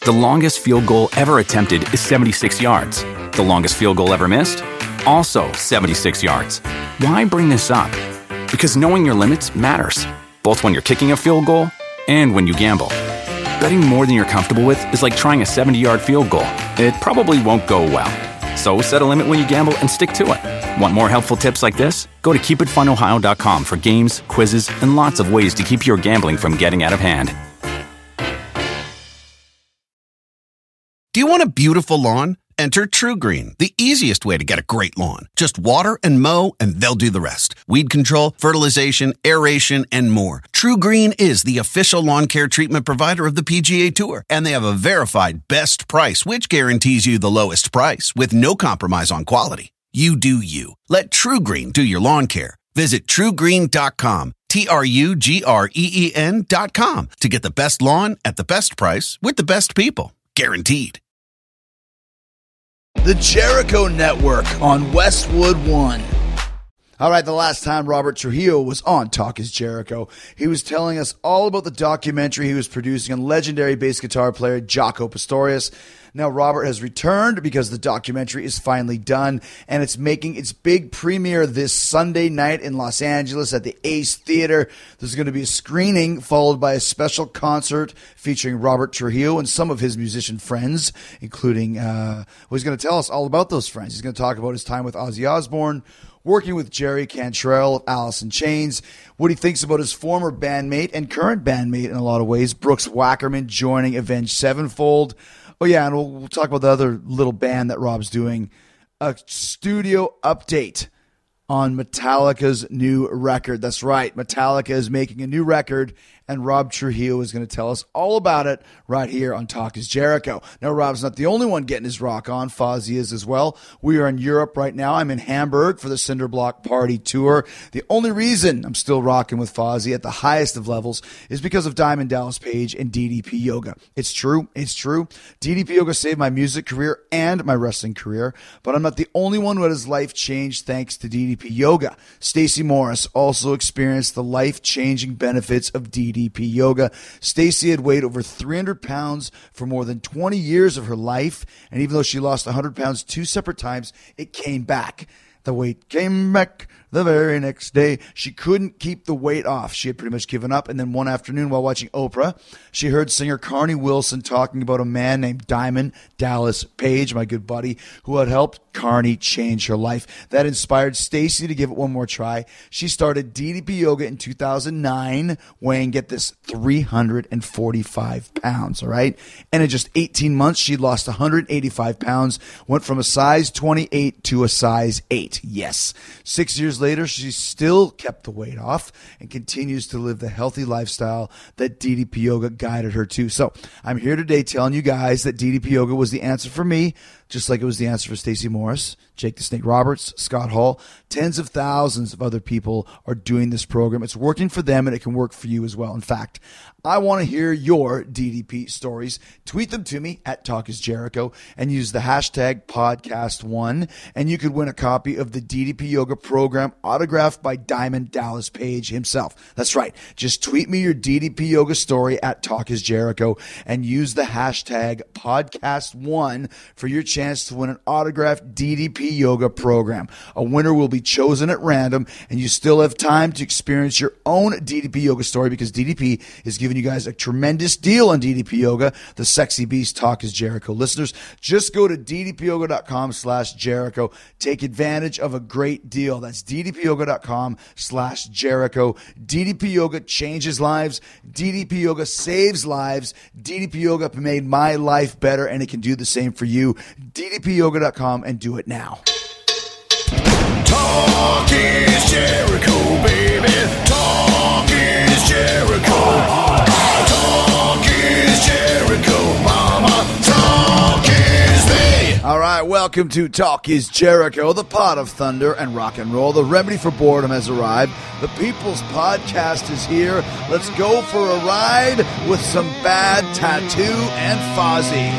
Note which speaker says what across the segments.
Speaker 1: The longest field goal ever attempted is 76 yards. The longest field goal ever missed? Also 76 yards. Why bring this up? Because knowing your limits matters, both when you're kicking a field goal and when you gamble. Betting more than you're comfortable with is like trying a 70-yard field goal. It probably won't go well. So set a limit when you gamble and stick to it. Want more helpful tips like this? Go to keepitfunohio.com for games, quizzes, and lots of ways to keep your gambling from getting out of hand.
Speaker 2: Do you want a beautiful lawn? Enter TruGreen, the easiest way to get a great lawn. Just water and mow, and they'll do the rest. Weed control, fertilization, aeration, and more. TruGreen is the official lawn care treatment provider of the PGA Tour, and they have a verified best price, which guarantees you the lowest price with no compromise on quality. You do you. Let TruGreen do your lawn care. Visit TruGreen.com, TruGreen.com, to get the best lawn at the best price with the best people. Guaranteed.
Speaker 3: The Jericho Network on Westwood One. All right, the last time Robert Trujillo was on Talk is Jericho, he was telling us all about the documentary he was producing on legendary bass guitar player Jaco Pastorius. Now, Robert has returned because the documentary is finally done, and it's making its big premiere this Sunday night in Los Angeles at the Ace Theater. There's going to be a screening followed by a special concert featuring Robert Trujillo and some of his musician friends, including, he's going to tell us all about those friends. He's going to talk about his time with Ozzy Osbourne, working with Jerry Cantrell of Alice in Chains, what he thinks about his former bandmate and current bandmate in a lot of ways, Brooks Wackerman, joining Avenged Sevenfold. Oh, yeah, and we'll talk about the other little band that Rob's doing. A studio update on Metallica's new record. That's right, Metallica is making a new record, and Rob Trujillo is going to tell us all about it right here on Talk is Jericho. Now, Rob's not the only one getting his rock on. Fozzy is as well. We are in Europe right now. I'm in Hamburg for the Cinderblock Party Tour. The only reason I'm still rocking with Fozzy at the highest of levels is because of Diamond Dallas Page and DDP Yoga. It's true. It's true. DDP Yoga saved my music career and my wrestling career, but I'm not the only one who had his life changed thanks to DDP Yoga. Stacey Morris also experienced the life-changing benefits of DDP Yoga. Stacey had weighed over 300 pounds for more than 20 years of her life, and even though she lost 100 pounds 2 separate times, it came back. The weight came back the very next day. She couldn't keep the weight off. She had pretty much given up. And then one afternoon while watching Oprah, she heard singer Carney Wilson talking about a man named Diamond Dallas Page, my good buddy, who had helped Carney change her life. That inspired Stacey to give it one more try. She started DDP Yoga in 2009, weighing, get this, 345 pounds, all right? And in just 18 months, she lost 185 pounds, went from a size 28 to a size 8. Yes. 6 years later, she still kept the weight off and continues to live the healthy lifestyle that DDP Yoga guided her to. So I'm here today telling you guys that DDP Yoga was the answer for me, just like it was the answer for Stacey Morris, Jake the Snake Roberts, Scott Hall. Tens of thousands of other people are doing this program. It's working for them, and it can work for you as well. In fact, I want to hear your DDP stories. Tweet them to me at Talk is Jericho and use the hashtag podcast1, and you could win a copy of the DDP Yoga program autographed by Diamond Dallas Page himself. That's right. Just tweet me your DDP Yoga story at Talk is Jericho and use the hashtag podcast1 for your chance to win an autographed DDP Yoga program. A winner will be chosen at random, and you still have time to experience your own DDP Yoga story because DDP is giving you guys a tremendous deal on DDP Yoga, the Sexy Beast Talk is Jericho listeners. Just go to ddpyoga.com/Jericho. Take advantage of a great deal. That's ddpyoga.com/Jericho. DDP Yoga changes lives. DDP Yoga saves lives. DDP Yoga made my life better, and it can do the same for you. ddpyoga.com and do it now.
Speaker 4: Talk is Jericho, baby. Talk is Jericho. Talk is Jericho, mama. Talk is me.
Speaker 3: All right, welcome to Talk is Jericho, the pot of thunder and rock and roll. The remedy for boredom has arrived. The People's Podcast is here. Let's go for a ride with some Bad Tattoo and Fozzy.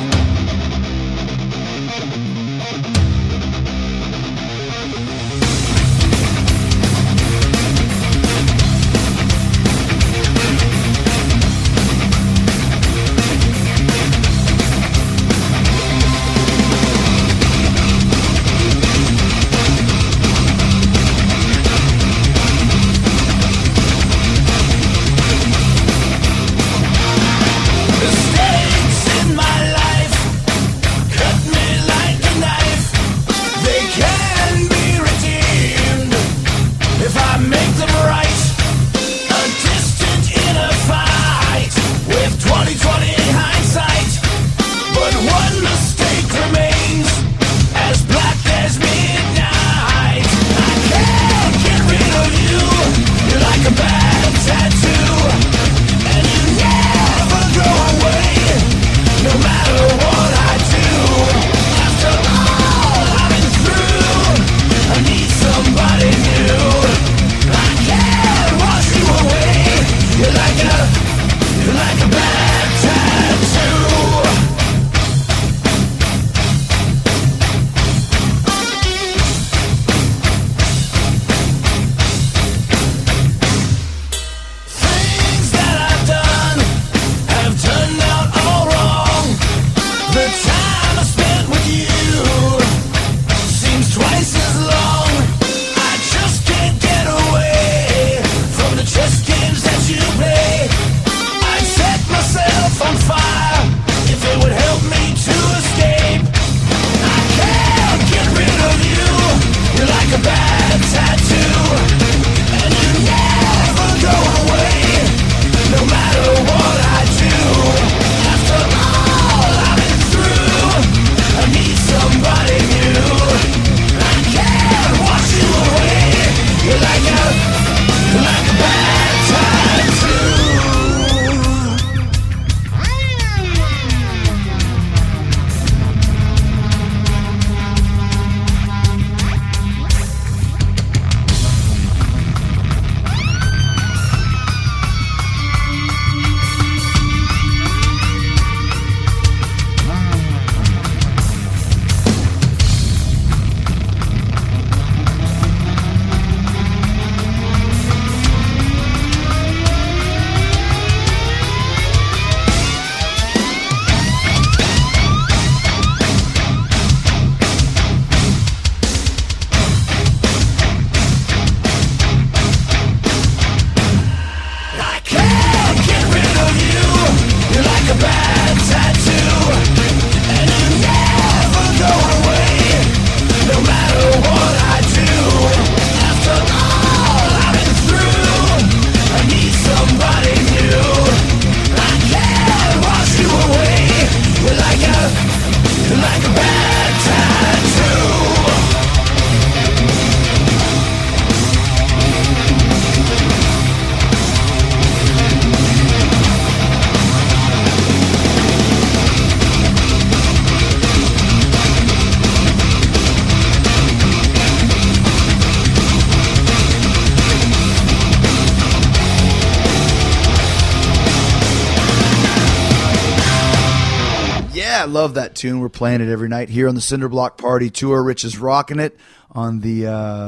Speaker 3: Yeah, I love that tune. We're playing it every night here on the Cinderblock Party Tour. Rich is rocking it on the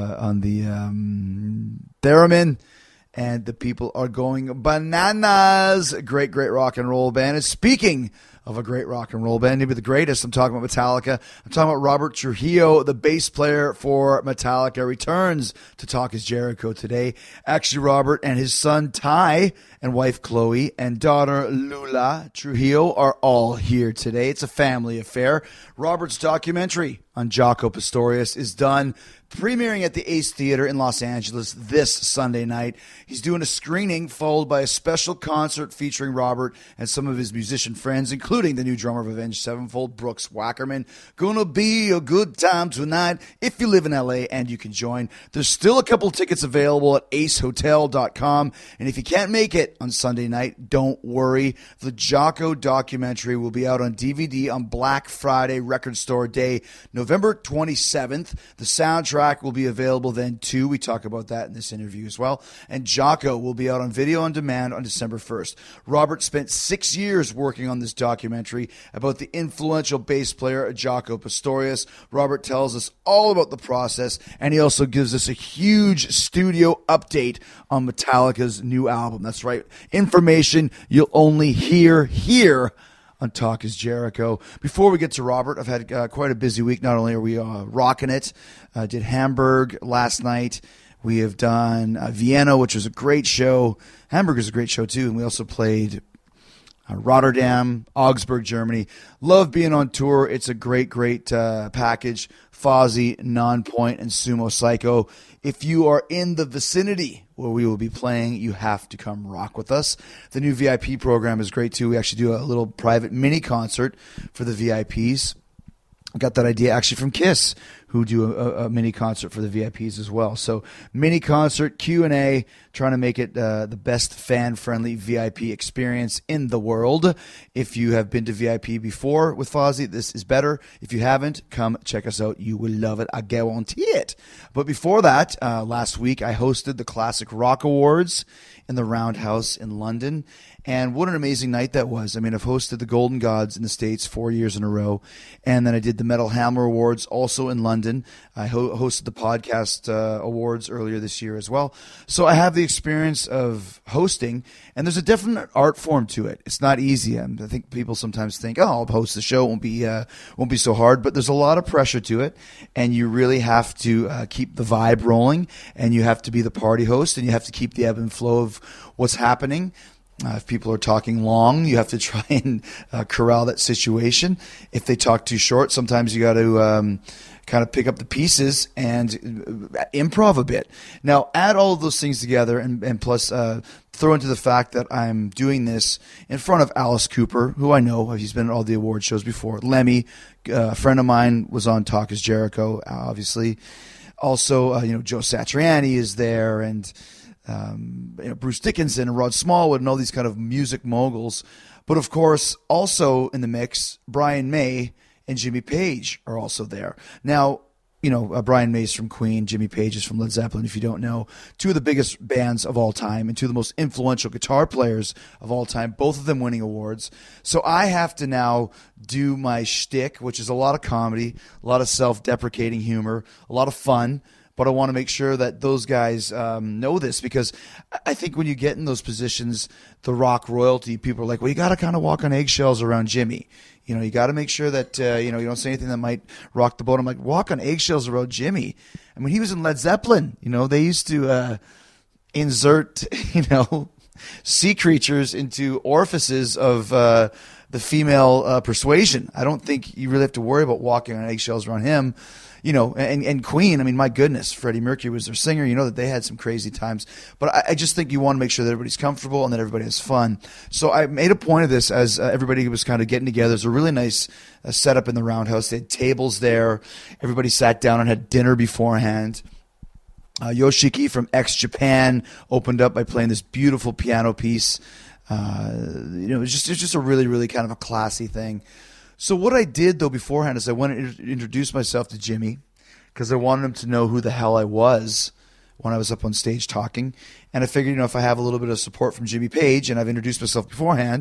Speaker 3: theremin, and the people are going bananas. Great rock and roll band. And speaking of a great rock and roll band, maybe the greatest, I'm talking about Metallica. I'm talking about Robert Trujillo, the bass player for Metallica, returns to Talk is Jericho today. Actually, Robert and his son Ty and wife Chloe and daughter Lula Trujillo are all here today. It's a family affair. Robert's documentary on Jaco Pastorius is done, premiering at the Ace Theater in Los Angeles this Sunday night. He's doing a screening followed by a special concert featuring Robert and some of his musician friends, including the new drummer of Avenged Sevenfold, Brooks Wackerman. Gonna be a good time tonight if you live in LA and you can join. There's still a couple tickets available at acehotel.com, and if you can't make it on Sunday night, don't worry. The Jaco documentary will be out on DVD on Black Friday Record Store Day, November 27th. The soundtrack will be available then too. We talk about that in this interview as well. And Jaco will be out on video on demand on December 1st. Robert spent 6 years working on this documentary about the influential bass player Jaco Pastorius. Robert tells us all about the process, and he also gives us a huge studio update on Metallica's new album. That's right, information you'll only hear here on Talk is Jericho. Before we get to Robert, I've had quite a busy week. Not only are we rocking it, did Hamburg last night. We have done Vienna, which was a great show. Hamburg is a great show too. And we also played Rotterdam, Augsburg, Germany. Love being on tour. It's a great package. Fozzy, Nonpoint, and Sumo Psycho. If you are in the vicinity where we will be playing, you have to come rock with us. The new VIP program is great too. We actually do a little private mini concert for the VIPs. I got that idea actually from Kiss, who do a mini concert for the VIPs as well. So mini concert, Q&A, trying to make it the best fan-friendly VIP experience in the world. If you have been to VIP before with Fozzy, this is better. If you haven't, come check us out. You will love it. I guarantee it. But before that, last week, I hosted the Classic Rock Awards in the Roundhouse in London. And what an amazing night that was. I mean, I've hosted the Golden Gods in the States 4 years in a row. And then I did the Metal Hammer Awards also in London. I hosted the Podcast Awards earlier this year as well. So I have the experience of hosting, and there's a different art form to it. It's not easy. I think people sometimes think, oh, I'll host the show. It won't be so hard. But there's a lot of pressure to it, and you really have to keep the vibe rolling, and you have to be the party host, and you have to keep the ebb and flow of what's happening. If people are talking long, you have to try and corral that situation. If they talk too short, sometimes you got to kind of pick up the pieces and improv a bit. Now, add all of those things together and plus throw into the fact that I'm doing this in front of Alice Cooper, who I know. He's been at all the award shows before. Lemmy, a friend of mine, was on Talk is Jericho, obviously. Also, Joe Satriani is there, and Bruce Dickinson and Rod Smallwood and all these kind of music moguls. But of course, also in the mix, Brian May and Jimmy Page are also there. Now, Brian May's from Queen, Jimmy Page is from Led Zeppelin, if you don't know. Two of the biggest bands of all time and two of the most influential guitar players of all time, both of them winning awards. So I have to now do my shtick, which is a lot of comedy, a lot of self-deprecating humor, a lot of fun. But I want to make sure that those guys know this, because I think when you get in those positions, the rock royalty, people are like, well, you got to kind of walk on eggshells around Jimmy. You got to make sure that, you don't say anything that might rock the boat. I'm like, walk on eggshells around Jimmy. I mean, he was in Led Zeppelin. They used to insert, sea creatures into orifices of the female persuasion. I don't think you really have to worry about walking on eggshells around him. And Queen, I mean, my goodness, Freddie Mercury was their singer. That they had some crazy times. But I just think you want to make sure that everybody's comfortable and that everybody has fun. So I made a point of this as everybody was kind of getting together. There's a really nice setup in the Roundhouse. They had tables there. Everybody sat down and had dinner beforehand. Yoshiki from X-Japan opened up by playing this beautiful piano piece. It's just a really, really kind of a classy thing. So what I did, though, beforehand is I went and introduced myself to Jimmy because I wanted him to know who the hell I was when I was up on stage talking. And I figured, if I have a little bit of support from Jimmy Page and I've introduced myself beforehand,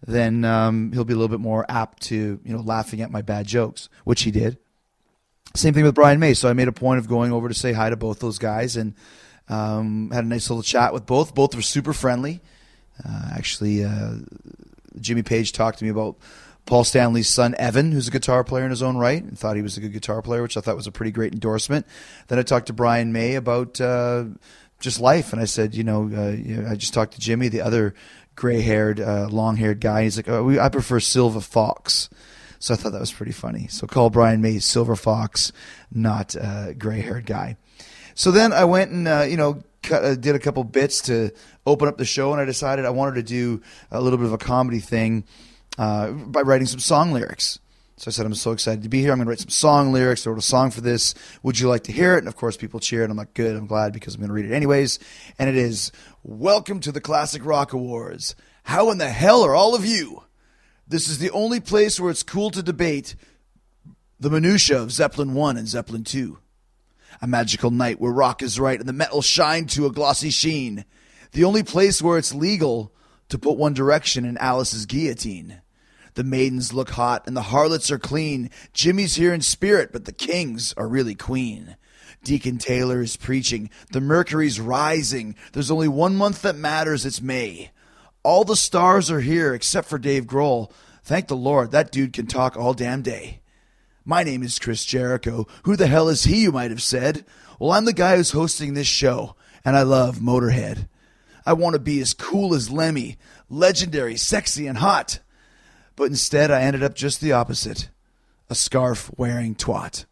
Speaker 3: then he'll be a little bit more apt to, laughing at my bad jokes, which he did. Same thing with Brian May. So I made a point of going over to say hi to both those guys and had a nice little chat with both. Both were super friendly. Actually, Jimmy Page talked to me about Paul Stanley's son, Evan, who's a guitar player in his own right, and thought he was a good guitar player, which I thought was a pretty great endorsement. Then I talked to Brian May about just life, and I said, I just talked to Jimmy, the other gray-haired, long-haired guy. He's like, I prefer Silver Fox. So I thought that was pretty funny. So call Brian May Silver Fox, not gray-haired guy. So then I went and, did a couple bits to open up the show, and I decided I wanted to do a little bit of a comedy thing by writing some song lyrics. So I said, I'm so excited to be here. I'm going to write some song lyrics. I wrote a song for this. Would you like to hear it? And, of course, people cheered. I'm like, good. I'm glad because I'm going to read it anyways. And it is, welcome to the Classic Rock Awards. How in the hell are all of you? This is the only place where it's cool to debate the minutia of Zeppelin 1 and Zeppelin 2. A magical night where rock is right and the metal shine to a glossy sheen. The only place where it's legal to put One Direction in Alice's guillotine. The maidens look hot and the harlots are clean. Jimmy's here in spirit, but the kings are really queen. Deacon Taylor is preaching. The mercury's rising. There's only 1 month that matters. It's May. All the stars are here except for Dave Grohl. Thank the Lord, that dude can talk all damn day. My name is Chris Jericho. Who the hell is he, you might have said? Well, I'm the guy who's hosting this show, and I love Motorhead. I want to be as cool as Lemmy, legendary, sexy, and hot. But instead, I ended up just the opposite, a scarf-wearing twat.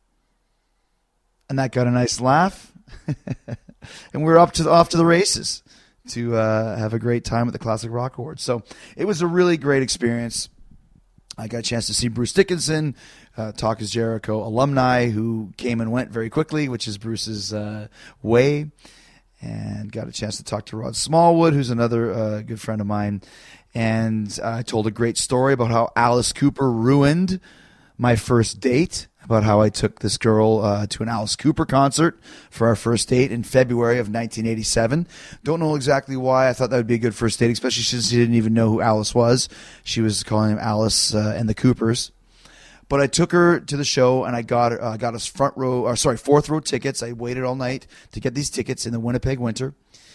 Speaker 3: And that got a nice laugh, and we're off to the races to have a great time at the Classic Rock Awards. So it was a really great experience. I got a chance to see Bruce Dickinson, Talk is Jericho alumni who came and went very quickly, which is Bruce's way, and got a chance to talk to Rod Smallwood, who's another good friend of mine. And I told a great story about how Alice Cooper ruined my first date, about how I took this girl to an Alice Cooper concert for our first date in February of 1987. Don't know exactly why I thought that would be a good first date, especially since she didn't even know who Alice was. She was calling him Alice and the Coopers. But I took her to the show, and I got us fourth row tickets. I waited all night to get these tickets in the Winnipeg winter.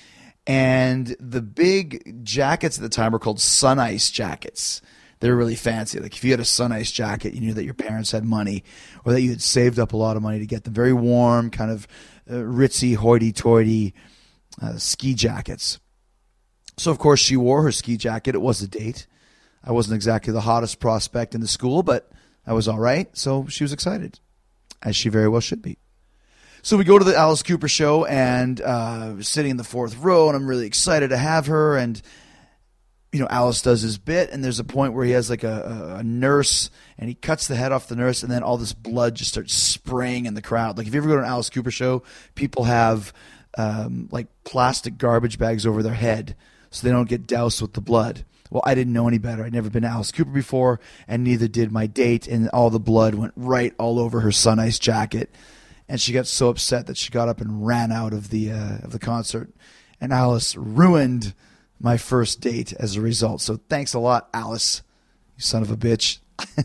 Speaker 3: And the big jackets at the time were called Sun Ice jackets. They were really fancy. Like if you had a Sun Ice jacket, you knew that your parents had money or that you had saved up a lot of money to get them. Very warm, kind of ritzy, hoity-toity ski jackets. So, of course, she wore her ski jacket. It was a date. I wasn't exactly the hottest prospect in the school, but I was all right. So she was excited, as she very well should be. So we go to the Alice Cooper show, and sitting in the fourth row, and I'm really excited to have her. And Alice does his bit, and there's a point where he has like a nurse, and he cuts the head off the nurse, and then all this blood just starts spraying in the crowd. Like if you ever go to an Alice Cooper show, people have like plastic garbage bags over their head so they don't get doused with the blood. Well, I didn't know any better. I'd never been to Alice Cooper before, and neither did my date, and all the blood went right all over her Sun Ice jacket. And she got so upset that she got up and ran out of the concert. And Alice ruined my first date as a result. So thanks a lot, Alice, you son of a bitch.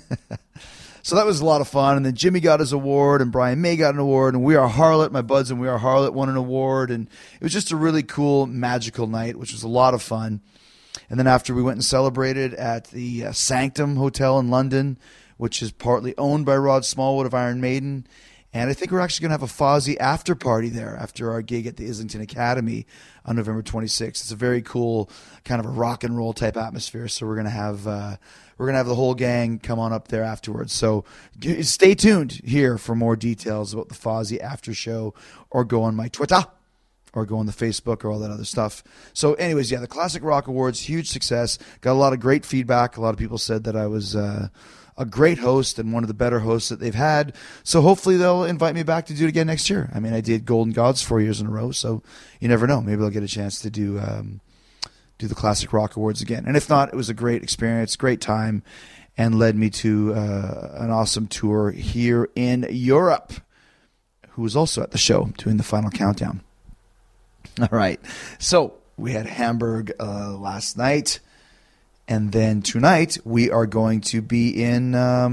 Speaker 3: So that was a lot of fun. And then Jimmy got his award, and Brian May got an award, and We Are Harlot, my buds and We Are Harlot won an award. And it was just a really cool, magical night, which was a lot of fun. And then after, we went and celebrated at the Sanctum Hotel in London, which is partly owned by Rod Smallwood of Iron Maiden. And I think we're actually going to have a Fozzy after party there after our gig at the Islington Academy on November 26th. It's a very cool kind of a rock and roll type atmosphere. So we're going to have the whole gang come on up there afterwards. So stay tuned here for more details about the Fozzy after show, or go on my Twitter, or go on the Facebook, or all that other stuff. So anyways, yeah, the Classic Rock Awards, huge success. Got a lot of great feedback. A lot of people said that I was a great host and one of the better hosts that they've had. So hopefully they'll invite me back to do it again next year. I mean, I did Golden Gods 4 years in a row, so you never know. Maybe I'll get a chance to do the Classic Rock Awards again. And if not, it was a great experience, great time, and led me to an awesome tour here in Europe, who was also at the show doing the final countdown. All right. So we had Hamburg last night. And then tonight we are going to be in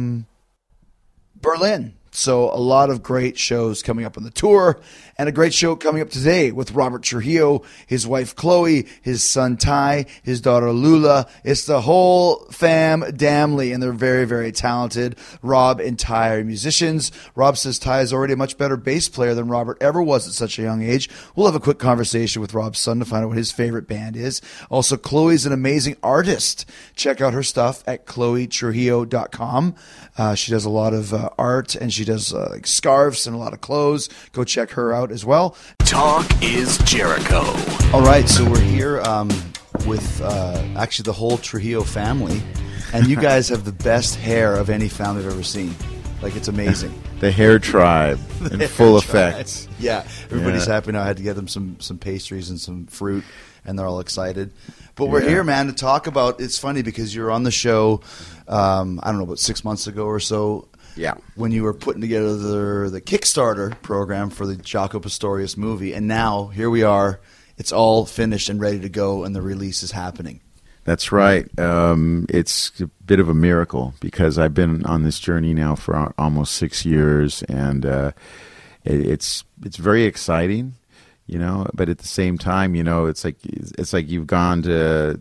Speaker 3: Berlin. So a lot of great shows coming up on the tour, and a great show coming up today with Robert Trujillo, his wife Chloe, his son Ty, his daughter Lula. It's the whole fam damly, and they're very, very talented. Rob and Ty are musicians. Rob says Ty is already a much better bass player than Robert ever was at such a young age. We'll have a quick conversation with Rob's son to find out what his favorite band is. Also, Chloe's an amazing artist. Check out her stuff at chloetrujillo.com. She does a lot of art, and she does like scarves and a lot of clothes. Go check her out as well.
Speaker 4: Talk is Jericho.
Speaker 3: All right, so we're here with actually the whole Trujillo family, and you guys have the best hair of any family I've ever seen. Like, it's amazing.
Speaker 5: The hair tribe in full effect.
Speaker 3: Yeah, everybody's happy now. I had to get them some pastries and some fruit, and they're all excited. But we're here, man, to talk about. It's funny because you're on the show. I don't know, about 6 months ago or so.
Speaker 5: Yeah.
Speaker 3: When you were putting together the Kickstarter program for the Jaco Pastorius movie, and now here we are. It's all finished and ready to go, and the release is happening.
Speaker 5: That's right. It's a bit of a miracle because I've been on this journey now for almost 6 years, and it's very exciting, you know. But at the same time, you know, it's like you've gone to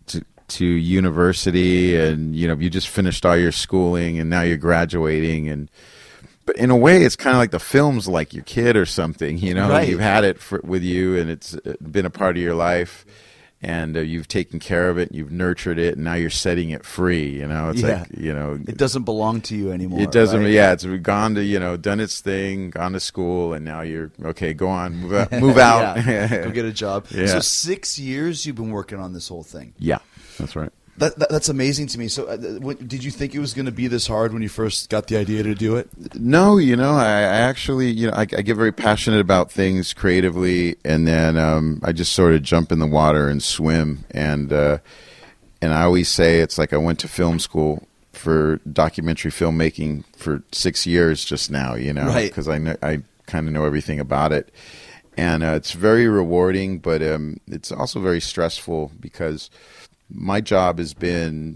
Speaker 5: university, and you know, you just finished all your schooling, and now you're graduating, but in a way, it's kind of like the film's like your kid or something, you know.
Speaker 3: Right.
Speaker 5: You've had it with you, and it's been a part of your life. And you've taken care of it, you've nurtured it, and now you're setting it free. You know, it's like, you know,
Speaker 3: it doesn't belong to you anymore.
Speaker 5: It doesn't.
Speaker 3: Right?
Speaker 5: Yeah, it's gone to, you know, done its thing, gone to school, and now you're okay. Go on, move out,
Speaker 3: Go get a job.
Speaker 5: Yeah.
Speaker 3: So 6 years you've been working on this whole thing.
Speaker 5: Yeah, that's right.
Speaker 3: That's amazing to me. So, did you think it was going to be this hard when you first got the idea to do it?
Speaker 5: No, you know, I actually, you know, I get very passionate about things creatively, and then I just sort of jump in the water and swim. And I always say it's like I went to film school for documentary filmmaking for 6 years just now, you know,
Speaker 3: right?
Speaker 5: Because I kind of know everything about it, and it's very rewarding, but it's also very stressful because my job has been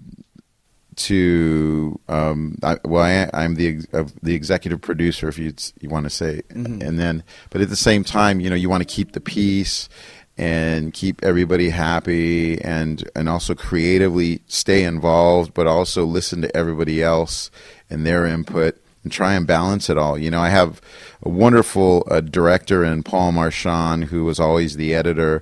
Speaker 5: to I'm the executive producer, if you want to say, and then, but at the same time, you know, you want to keep the peace and keep everybody happy, and also creatively stay involved, but also listen to everybody else and their input and try and balance it all. You know, I have a wonderful director in Paul Marchand, who was always the editor,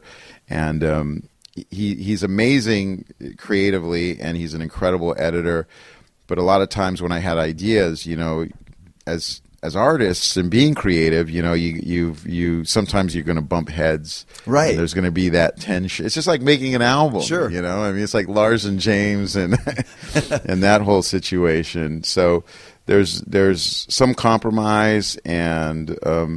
Speaker 5: and he's amazing creatively, and he's an incredible editor. But a lot of times when I had ideas, you know, as artists and being creative, you know, you sometimes you're going to bump heads.
Speaker 3: Right.
Speaker 5: There's going to be that tension. It's just like making an album.
Speaker 3: Sure.
Speaker 5: You know, I mean, it's like Lars and James and and that whole situation. So there's some compromise and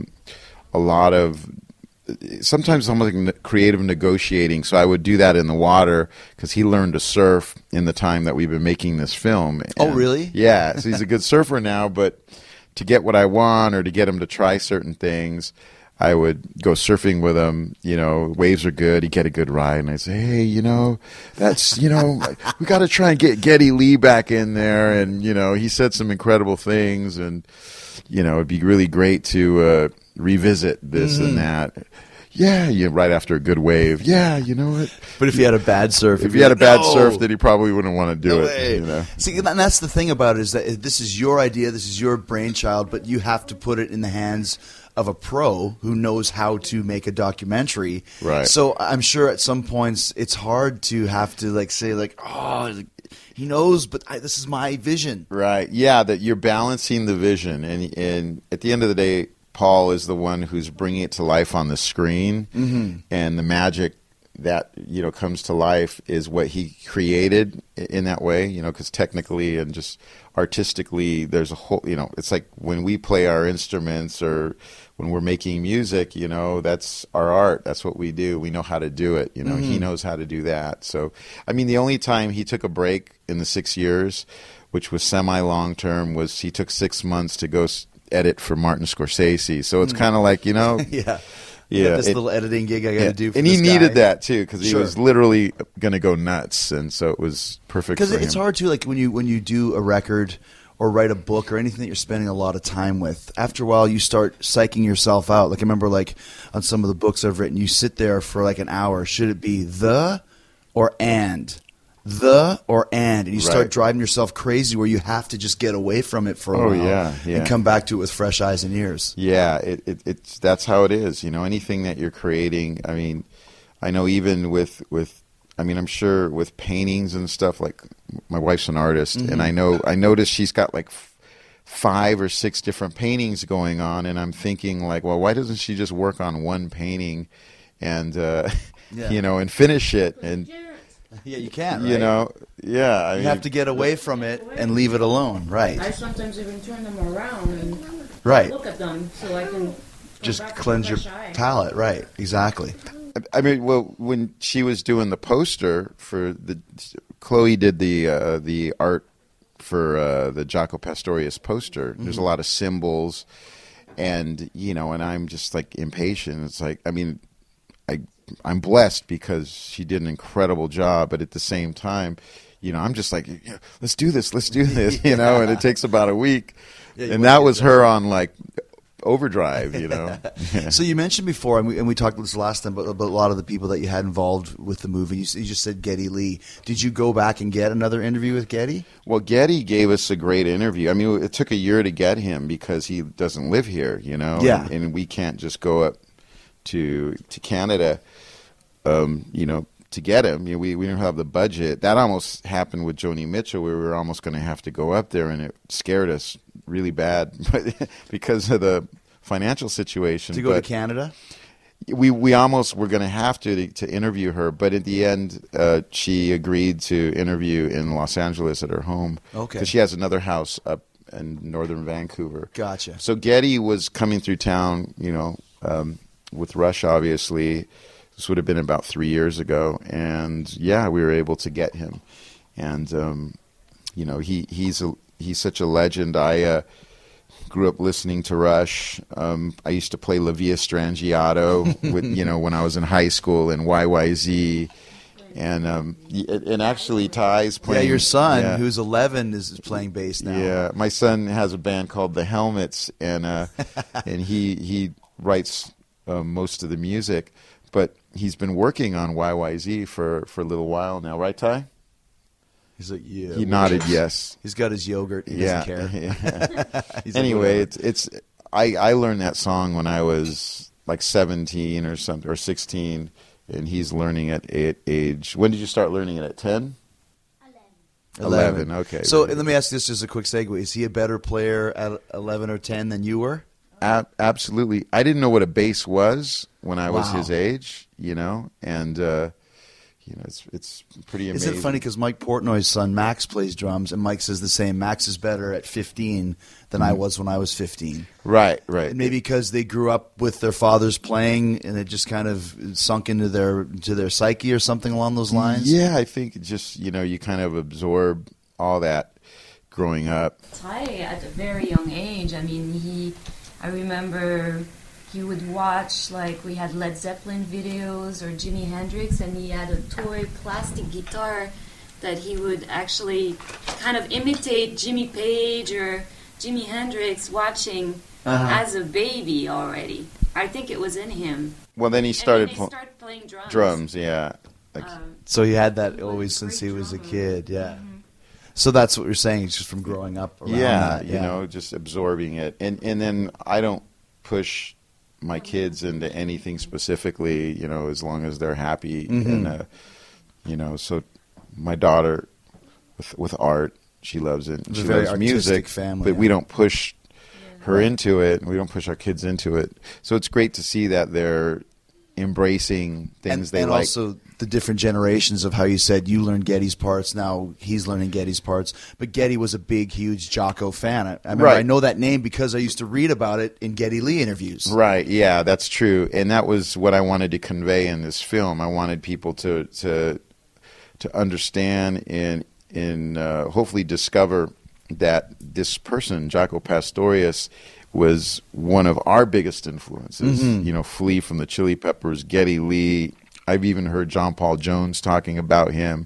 Speaker 5: a lot of. Sometimes almost like creative negotiating. So I would do that in the water because he learned to surf in the time that we've been making this film.
Speaker 3: Oh, really?
Speaker 5: Yeah. So he's a good surfer now, but to get what I want or to get him to try certain things, I would go surfing with him. You know, waves are good. He'd get a good ride. And I'd say, hey, you know, that's, you know, we got to try and get Geddy Lee back in there. And, you know, he said some incredible things. And, you know, it'd be really great to revisit this and that. Yeah, right after a good wave. Yeah, you know what?
Speaker 3: But if you had a bad surf,
Speaker 5: if you had a bad surf, then he probably wouldn't want to do it. You know?
Speaker 3: See, and that's the thing about it, is that this is your idea, this is your brainchild, but you have to put it in the hands of a pro who knows how to make a documentary.
Speaker 5: Right.
Speaker 3: So I'm sure at some points it's hard to have to like say like, oh, he knows, but this is my vision.
Speaker 5: Right. Yeah, that you're balancing the vision, and at the end of the day, Paul is the one who's bringing it to life on the screen, and the magic that, you know, comes to life is what he created in that way, you know, because technically and just artistically there's a whole, you know, it's like when we play our instruments or when we're making music, you know, that's our art. That's what we do. We know how to do it. You know, he knows how to do that. So, I mean, the only time he took a break in the 6 years, which was semi-long term, was he took 6 months to go edit for Martin Scorsese. So it's kind of like, you know,
Speaker 3: Yeah.
Speaker 5: Yeah,
Speaker 3: this little editing gig I got to do for
Speaker 5: and
Speaker 3: this
Speaker 5: he needed
Speaker 3: guy.
Speaker 5: that too, because he
Speaker 3: Sure.
Speaker 5: was literally going to go nuts, and so it was perfect.
Speaker 3: Because
Speaker 5: for
Speaker 3: it's
Speaker 5: him.
Speaker 3: hard too, like when you do a record or write a book or anything that you're spending a lot of time with. After a while, you start psyching yourself out. Like I remember, like on some of the books I've written, you sit there for like an hour. Should it be the or and? The or and you start
Speaker 5: Right.
Speaker 3: driving yourself crazy where you have to just get away from it for a
Speaker 5: Oh,
Speaker 3: while
Speaker 5: yeah.
Speaker 3: and come back to it with fresh eyes and ears.
Speaker 5: Yeah, it's that's how it is. You know, anything that you're creating. I mean, I know even with I mean, I'm sure with paintings and stuff. Like my wife's an artist, and I noticed she's got like 5 or 6 different paintings going on, and I'm thinking like, well, why doesn't she just work on one painting, and you know, and finish it and.
Speaker 3: Yeah, you can.
Speaker 5: You know, yeah. I
Speaker 3: You
Speaker 5: mean,
Speaker 3: have to get away from it and leave it alone, right?
Speaker 6: I sometimes even turn them around and
Speaker 3: Right.
Speaker 6: look at them so I can
Speaker 3: Just
Speaker 6: come back with a
Speaker 3: cleanse your
Speaker 6: fresh eye.
Speaker 3: palate, right? Exactly.
Speaker 5: I mean, well, when she was doing the poster for Chloe did the art for the Jaco Pastorius poster. There's a lot of symbols, and you know, and I'm just like impatient. It's like, I mean, I'm blessed because she did an incredible job, but at the same time, you know, I'm just like, yeah, let's do this, you know, and it takes about a week, and that was her on like overdrive, you know.
Speaker 3: So you mentioned before, and we talked this last time, but a lot of the people that you had involved with the movie. You just said Geddy Lee. Did you go back and get another interview with Geddy?
Speaker 5: Well, Geddy gave us a great interview. I mean, it took a year to get him because he doesn't live here, you know.
Speaker 3: Yeah.
Speaker 5: And we can't just go up to Canada, you know, to get him. You know, we don't have the budget. That almost happened with Joni Mitchell, where we were almost going to have to go up there, and it scared us really bad, but because of the financial situation.
Speaker 3: To go to Canada?
Speaker 5: We almost were going to have to interview her, but at the end, she agreed to interview in Los Angeles at her home.
Speaker 3: Okay.
Speaker 5: Because she has another house up in northern Vancouver.
Speaker 3: Gotcha.
Speaker 5: So Geddy was coming through town, you know, with Rush, obviously. This would have been about 3 years ago, and yeah, we were able to get him. And you know, he's such a legend. I grew up listening to Rush. I used to play La Via Strangiato with, you know, when I was in high school, and YYZ, and actually Ty's playing.
Speaker 3: Yeah, your son,
Speaker 5: yeah.
Speaker 3: who's 11, is playing bass now.
Speaker 5: Yeah, my son has a band called The Helmets, and and he writes most of the music, but he's been working on YYZ for a little while now, right, Ty?
Speaker 3: He's like, yeah.
Speaker 5: He nodded yes.
Speaker 3: He's got his yogurt. He doesn't care.
Speaker 5: Yeah.
Speaker 3: He's like,
Speaker 5: Anyway,
Speaker 3: whatever.
Speaker 5: I learned that song when I was like 17 or something, or 16, and he's learning at age. When did you start learning it? At 10? 11. Okay.
Speaker 3: So let me ask you this, just a quick segue. Is he a better player at 11 or 10 than you were?
Speaker 5: Absolutely. I didn't know what a bass was when I was
Speaker 3: Wow.
Speaker 5: his age, you know, and you know, it's pretty amazing.
Speaker 3: Isn't it funny because Mike Portnoy's son Max plays drums, and Mike says the same. Max is better at 15 than I was when I was 15.
Speaker 5: Right.
Speaker 3: And maybe because they grew up with their fathers playing, and it just kind of sunk into their psyche or something along those lines.
Speaker 5: Yeah, I think it just, you know, you kind of absorb all that growing up.
Speaker 6: Ty, at a very young age, I mean, I remember he would watch, like, we had Led Zeppelin videos or Jimi Hendrix, and he had a toy plastic guitar that he would actually kind of imitate Jimmy Page or Jimi Hendrix watching as a baby already. I think it was in him.
Speaker 5: Well, then he
Speaker 6: And
Speaker 5: started
Speaker 6: then they started playing drums.
Speaker 5: drums, yeah. Like,
Speaker 3: So he had that always since he was a kid. Yeah. So that's what you're saying. It's just from growing up around that.
Speaker 5: you know, just absorbing it. And then I don't push my kids into anything specifically, you know, as long as they're happy. And, you know, so my daughter with art, she loves it.
Speaker 3: It's a
Speaker 5: She
Speaker 3: very
Speaker 5: loves music,
Speaker 3: artistic family,
Speaker 5: but we
Speaker 3: yeah.
Speaker 5: don't push her into it. We don't push our kids into it. So it's great to see that they're embracing things they
Speaker 3: and
Speaker 5: like.
Speaker 3: also the different generations of how you said you learned Geddy's parts. Now he's learning Geddy's parts. But Geddy was a big, huge Jaco fan. I remember
Speaker 5: Right.
Speaker 3: I know that name because I used to read about it in Geddy Lee interviews.
Speaker 5: Right, yeah, that's true. And that was what I wanted to convey in this film. I wanted people to understand and hopefully discover that this person, Jaco Pastorius, was one of our biggest influences. You know, Flea from the Chili Peppers, Geddy Lee. I've even heard John Paul Jones talking about him.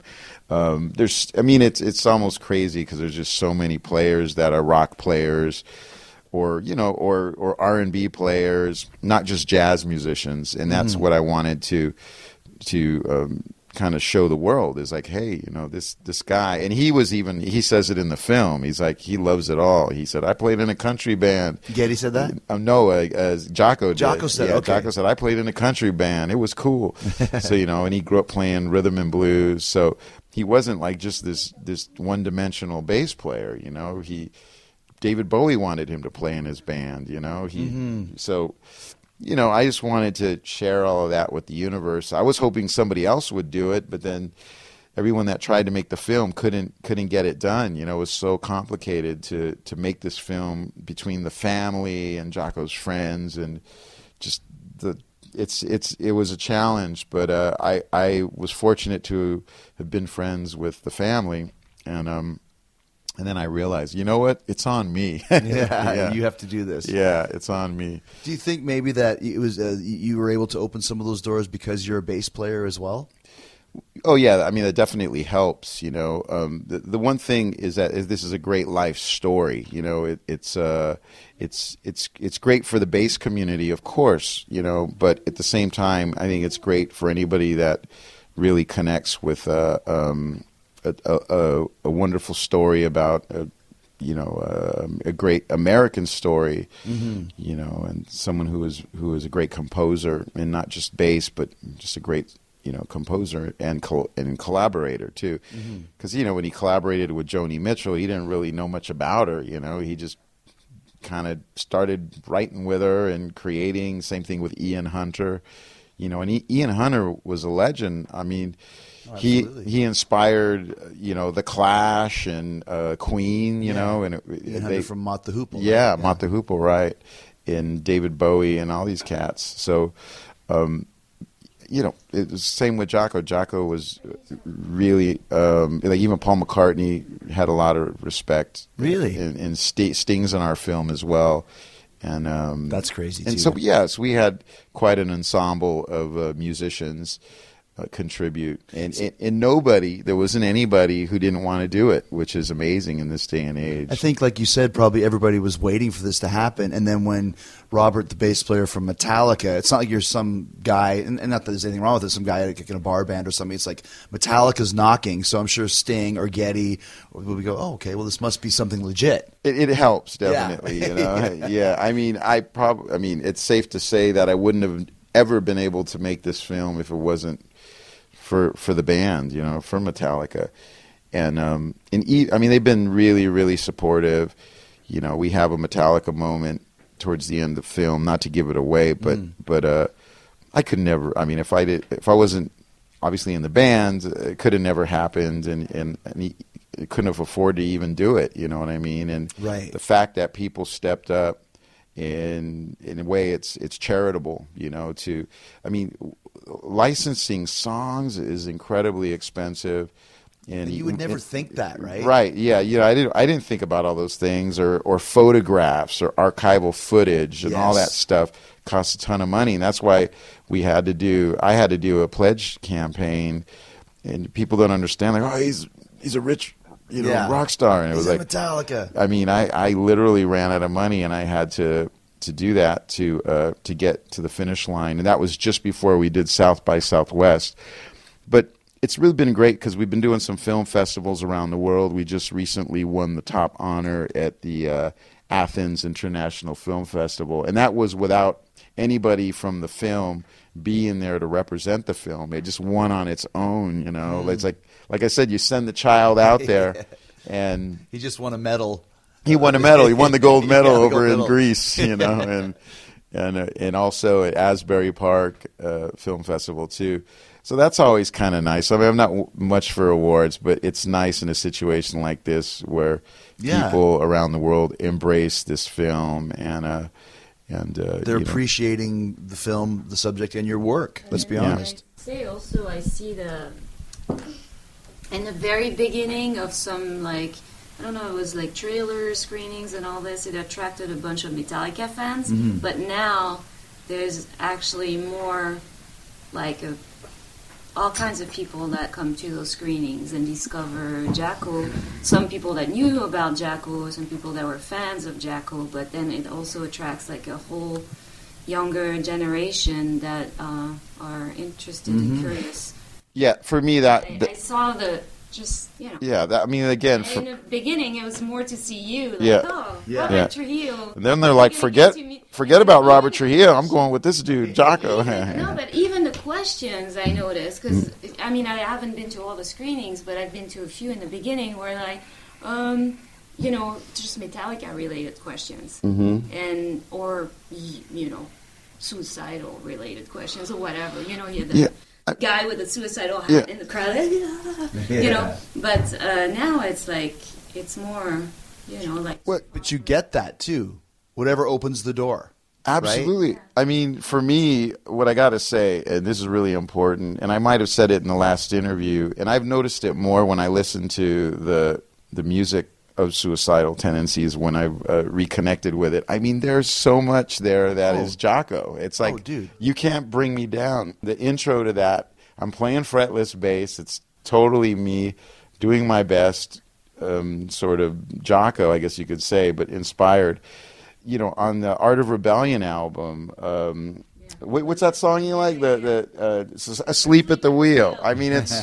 Speaker 5: It's almost crazy because there's just so many players that are rock players, or R&B players, not just jazz musicians. And that's what I wanted to kind of show the world, is like, hey, you know, this guy. And he says it in the film. He's like, he loves it all. He said, I played in a country band.
Speaker 3: Geddy said that?
Speaker 5: No, Jocko did.
Speaker 3: Jocko said,
Speaker 5: yeah,
Speaker 3: okay.
Speaker 5: Jocko said, I played in a country band. It was cool. So, you know, and he grew up playing rhythm and blues. So he wasn't like just this one-dimensional bass player, you know. David Bowie wanted him to play in his band, you know. So, you know, I just wanted to share all of that with the universe. I was hoping somebody else would do it, but then everyone that tried to make the film couldn't get it done. You know, it was so complicated to make this film between the family and Jocko's friends, and just it was a challenge. But I was fortunate to have been friends with the family, and then I realized, you know what? It's on me.
Speaker 3: Yeah, you have to do this.
Speaker 5: Yeah, it's on me.
Speaker 3: Do you think maybe that it was you were able to open some of those doors because you're a bass player as well?
Speaker 5: Oh yeah, I mean that definitely helps. You know, the one thing is that this is a great life story. You know, it's great for the bass community, of course. You know, but at the same time, I think it's great for anybody that really connects with a wonderful story about a great American story, you know, and someone who is a great composer, and not just bass, but just a great, you know, composer and collaborator too. Because you know, when he collaborated with Joni Mitchell, he didn't really know much about her. You know, he just kind of started writing with her and creating. Same thing with Ian Hunter, you know, and Ian Hunter was a legend. I mean. He inspired, you know, The Clash and Queen, you know, and
Speaker 3: they from Mott the Hoople.
Speaker 5: Yeah, Mott the Hoople, right, and David Bowie and all these cats. So, you know, it was the same with Jocko. Jocko was really like even Paul McCartney had a lot of respect.
Speaker 3: Really,
Speaker 5: and Sting's in our film as well. And
Speaker 3: that's crazy.
Speaker 5: And
Speaker 3: too.
Speaker 5: so yes, we had quite an ensemble of musicians. Contribute, and there wasn't anybody who didn't want to do it, which is amazing in this day and age.
Speaker 3: I think, like you said, probably everybody was waiting for this to happen, and then when Robert, the bass player from Metallica, it's not like you're some guy, and not that there's anything wrong with it, some guy like in a bar band or something. It's like Metallica's knocking, so I'm sure Sting or Geddy would go, oh, okay, well, this must be something legit.
Speaker 5: It helps definitely, you know. Yeah, I mean, it's safe to say that I wouldn't have ever been able to make this film if it wasn't for the band, you know, for Metallica. And I mean, they've been really, really supportive. You know, we have a Metallica moment towards the end of the film, not to give it away, but I could never, I mean, if I wasn't obviously in the band, it could have never happened, and he couldn't have afforded to even do it, you know what I mean? And the fact that people stepped up, in a way it's charitable, you know, I mean, licensing songs is incredibly expensive, and
Speaker 3: you would never think that, right?
Speaker 5: Right, yeah, you know, I didn't think about all those things, or photographs or archival footage and all that stuff costs a ton of money, and that's why I had to do a pledge campaign, and people don't understand, like, oh, he's a rich, you know, rock star, and it was like
Speaker 3: Metallica.
Speaker 5: I mean, I literally ran out of money, and I had to do that to get to the finish line, and that was just before we did South by Southwest. But it's really been great because we've been doing some film festivals around the world. We just recently won the top honor at the Athens International Film Festival, and that was without anybody from the film being there to represent the film. It just won on its own, you know. It's like I said, you send the child out there, and
Speaker 3: he just won a medal.
Speaker 5: He won a medal. He won the gold medal over in Greece, you know, and also at Asbury Park Film Festival too. So that's always kind of nice. I mean, I'm not much for awards, but it's nice in a situation like this where people around the world embrace this film, and
Speaker 3: they're appreciating the film, the subject, and your work. Let's be honest.
Speaker 6: I'd say also, I see in the very beginning of some I don't know, it was like trailer screenings and all this. It attracted a bunch of Metallica fans. But now there's actually more like all kinds of people that come to those screenings and discover Jaco. Some people that knew about Jaco, some people that were fans of Jaco, but then it also attracts like a whole younger generation that are interested and curious.
Speaker 5: Yeah, for me
Speaker 6: I saw the just, you know.
Speaker 5: Yeah, I mean, again,
Speaker 6: in the beginning, it was more to see you. Like,
Speaker 5: Yeah.
Speaker 6: Robert Trujillo.
Speaker 5: And then they're like, forget about Robert Trujillo. I'm going with this dude, Jaco.
Speaker 6: No, but even the questions I noticed, because, I mean, I haven't been to all the screenings, but I've been to a few in the beginning where, like, you know, just Metallica-related questions. And, or, you know, suicidal-related questions or whatever. You know, guy with a suicidal hat in the crowd, you know. But now it's like, it's more, you know, like.
Speaker 3: But you get that too. Whatever opens the door.
Speaker 5: Absolutely.
Speaker 3: Right?
Speaker 5: I mean, for me, what I got to say, and this is really important, and I might have said it in the last interview, and I've noticed it more when I listen to the music of Suicidal Tendencies when I've reconnected with it. I mean, there's so much there that is Jaco. It's like,
Speaker 3: dude,
Speaker 5: you can't bring me down. The intro to that, I'm playing fretless bass. It's totally me doing my best, sort of Jaco, I guess you could say, but inspired. You know, on the Art of Rebellion album, what's that song you like? The Asleep at the Wheel. I mean, it's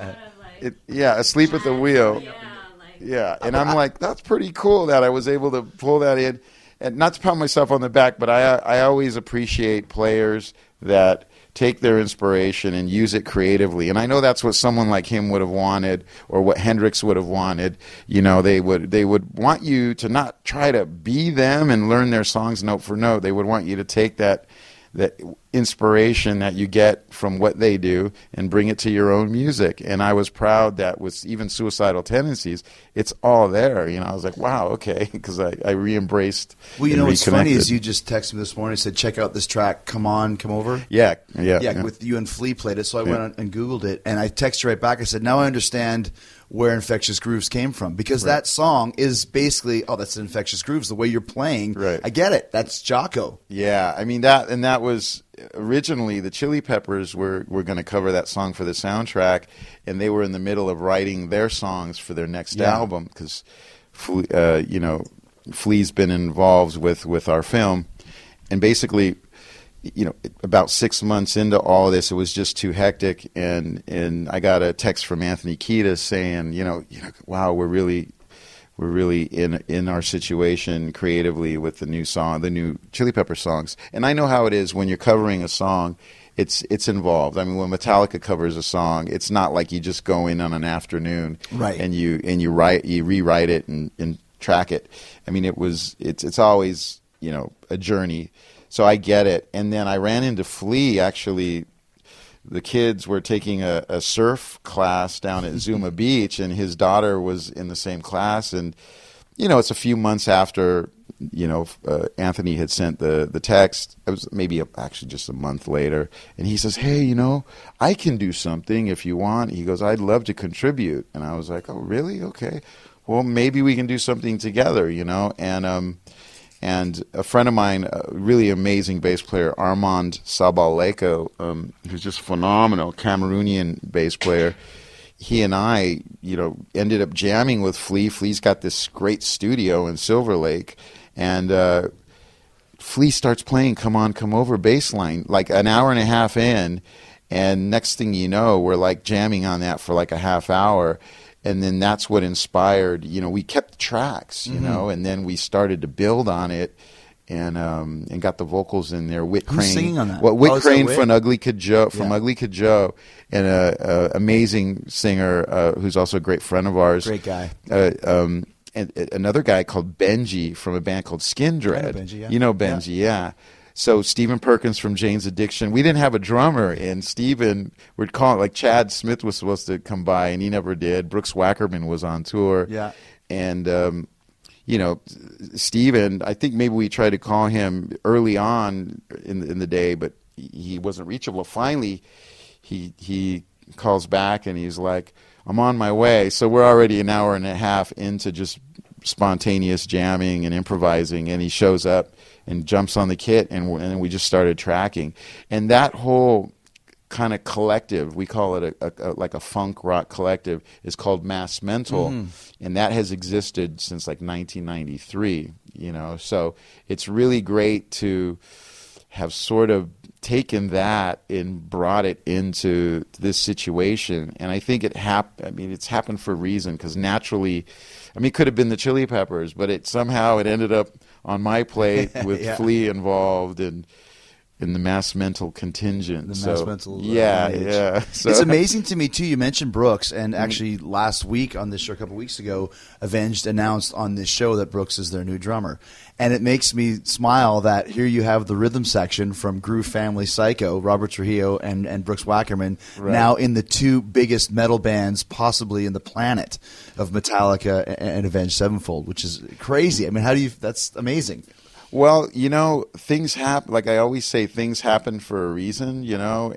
Speaker 5: Asleep at the Wheel. Yeah, and I'm like, that's pretty cool that I was able to pull that in, and not to pat myself on the back, but I always appreciate players that take their inspiration and use it creatively. And I know that's what someone like him would have wanted, or what Hendrix would have wanted. You know, they would want you to not try to be them and learn their songs note for note. They would want you to take that inspiration that you get from what they do and bring it to your own music. And I was proud that with even Suicidal Tendencies, it's all there. You know, I was like, wow, okay, because I re-embraced.
Speaker 3: Well, you know what's funny is you just texted me this morning and said, check out this track, Come On, Come Over.
Speaker 5: Yeah.
Speaker 3: With you and Flea played it. So I went on and Googled it, and I texted you right back. I said, now I understand where Infectious Grooves came from, because that song is basically, that's Infectious Grooves, the way you're playing.
Speaker 5: Right.
Speaker 3: I get it. That's Jaco.
Speaker 5: Yeah, I mean, that was originally the Chili Peppers were going to cover that song for the soundtrack, and they were in the middle of writing their songs for their next album, because you know, Flea's been involved with our film, and basically, you know, about 6 months into all of this, it was just too hectic, and I got a text from Anthony Kiedis saying, you know, wow, we're really in our situation creatively with the new Chili Pepper songs. And I know how it is when you're covering a song. It's involved. I mean, when Metallica covers a song, it's not like you just go in on an afternoon,
Speaker 3: right,
Speaker 5: and you rewrite it and track it. I mean, it's always, you know, a journey. So I get it. And then I ran into Flea, actually. The kids were taking a surf class down at Zuma Beach, and his daughter was in the same class. And, you know, it's a few months after, you know, Anthony had sent the text. It was maybe actually just a month later. And he says, hey, you know, I can do something if you want. He goes, I'd love to contribute. And I was like, oh, really? Okay. Well, maybe we can do something together, you know. And a friend of mine, a really amazing bass player, Armand Sabaleko, who's just phenomenal, Cameroonian bass player, he and I, you know, ended up jamming with Flea. Flea's got this great studio in Silver Lake, and Flea starts playing Come On, Come Over bass line, like an hour and a half in, and next thing you know, we're like jamming on that for like a half hour. And then that's what inspired, you know, we kept the tracks, you know, and then we started to build on it, and got the vocals in there. Whit Crane.
Speaker 3: Who's singing on that?
Speaker 5: Well, Whit Crane
Speaker 3: Whit?
Speaker 5: from Ugly Kid Joe, and a amazing singer who's also a great friend of ours.
Speaker 3: Great guy.
Speaker 5: And another guy called Benji from a band called Skin Dread.
Speaker 3: I know Benji, yeah.
Speaker 5: You know Benji, yeah. So Stephen Perkins from Jane's Addiction. We didn't have a drummer, and Stephen, we'd call it, like Chad Smith was supposed to come by, and he never did. Brooks Wackerman was on tour.
Speaker 3: Yeah.
Speaker 5: And, you know, Stephen, I think maybe we tried to call him early on in the day, but he wasn't reachable. Finally, he calls back, and he's like, I'm on my way. So we're already an hour and a half into just spontaneous jamming and improvising, and he shows up and jumps on the kit, and we just started tracking. And that whole kind of collective, we call it like a funk rock collective, is called Mass Mental, and that has existed since like 1993, you know. So it's really great to have sort of taken that and brought it into this situation. And I think it's happened for a reason, because naturally, I mean, it could have been the Chili Peppers, but it ended up on my plate with Flea involved and in the Mass Mental contingent.
Speaker 3: Mass Mental.
Speaker 5: Yeah. So.
Speaker 3: It's amazing to me, too. You mentioned Brooks, and actually last week on this show, a couple weeks ago, Avenged announced on this show that Brooks is their new drummer. And it makes me smile that here you have the rhythm section from Groove Family Psycho, Robert Trujillo and Brooks Wackerman, now in the two biggest metal bands possibly in the planet of Metallica and Avenged Sevenfold, which is crazy. I mean, that's amazing.
Speaker 5: Well, you know, things happen. Like I always say, things happen for a reason, you know.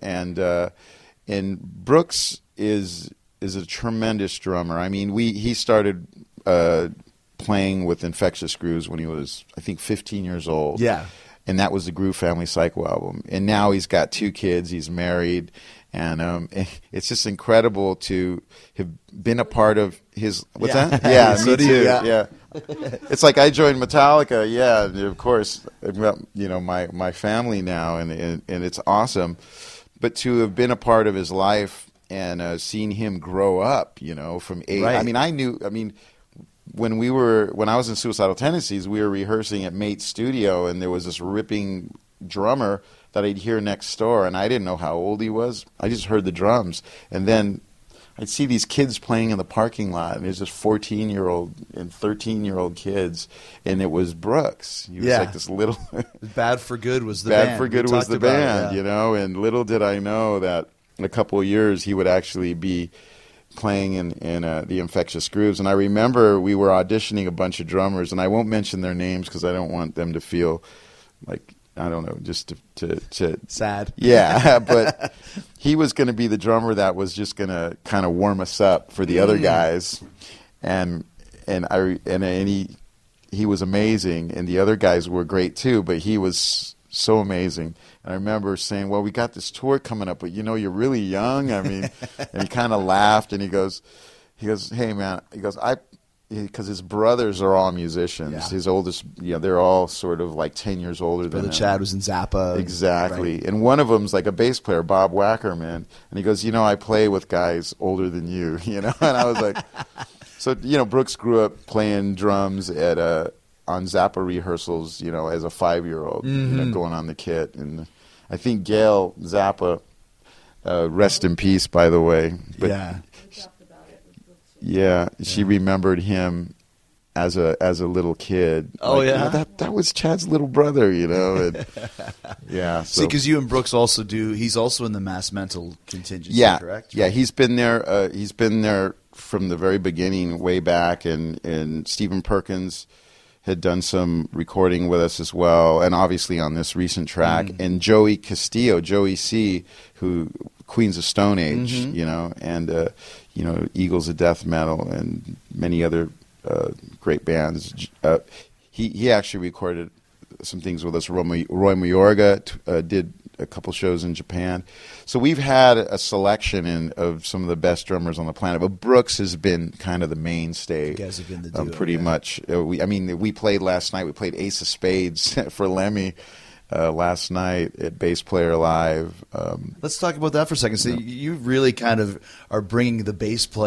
Speaker 5: And Brooks is a tremendous drummer. I mean, he started playing with Infectious Grooves when he was, I think, 15 years old.
Speaker 3: Yeah.
Speaker 5: And that was the Groove Family Psycho album. And now he's got 2 kids. He's married. And it's just incredible to have been a part of his. What's that? Yeah,
Speaker 3: so
Speaker 5: me
Speaker 3: do you,
Speaker 5: too.
Speaker 3: yeah.
Speaker 5: It's like I joined Metallica. Yeah, and of course, I've got, you know, my family now, and it's awesome. But to have been a part of his life and seen him grow up, you know, from 8.
Speaker 3: Right.
Speaker 5: I mean, when I was in Suicidal Tendencies, we were rehearsing at Mate's studio, and there was this ripping drummer that I'd hear next door, and I didn't know how old he was. I just heard the drums, and then I'd see these kids playing in the parking lot, and there's just 14-year-old and 13-year-old kids, and it was Brooks. He was like this little
Speaker 3: Bad for Good was the band.
Speaker 5: Bad for Good was the band, you know, and little did I know that in a couple of years he would actually be playing in the Infectious Grooves. And I remember we were auditioning a bunch of drummers, and I won't mention their names because I don't want them to feel like, I don't know, just to
Speaker 3: sad.
Speaker 5: Yeah, but he was going to be the drummer that was just going to kind of warm us up for the other guys, and he was amazing, and the other guys were great too, but he was so amazing. And I remember saying, "Well, we got this tour coming up, but you know, you're really young." I mean, and he kind of laughed, and he goes, "Hey, man," he goes, because his brothers are all musicians. Yeah. His oldest, they're all sort of like 10 years older than him.
Speaker 3: Brother Chad was in Zappa.
Speaker 5: Exactly.
Speaker 3: Right.
Speaker 5: And one of them's like a bass player, Bob Wackerman. And he goes, I play with guys older than you, And I was like, so, Brooks grew up playing drums on Zappa rehearsals, as a 5-year-old, going on the kit. And I think Gail Zappa, rest in peace, by the way. But,
Speaker 3: yeah.
Speaker 5: Yeah, she remembered him as a little kid.
Speaker 3: Oh, yeah?
Speaker 5: That was Chad's little brother, And, yeah. So.
Speaker 3: See, because you and Brooks also he's also in the Mass Mental contingency, correct?
Speaker 5: Yeah, he's been there. He's been there from the very beginning, way back, and Stephen Perkins had done some recording with us as well, and obviously on this recent track. And Joey Castillo, Joey C., who Queens of Stone Age, and Eagles of Death Metal and many other great bands. He actually recorded some things with us. Roy Mayorga did a couple shows in Japan. So we've had a selection of some of the best drummers on the planet. But Brooks has been kind of the mainstay.
Speaker 3: You guys have been the duo,
Speaker 5: pretty much. We played last night. We played Ace of Spades for Lemmy. Last night at Bass Player Live.
Speaker 3: Let's talk about that for a second. So you really kind of are bringing the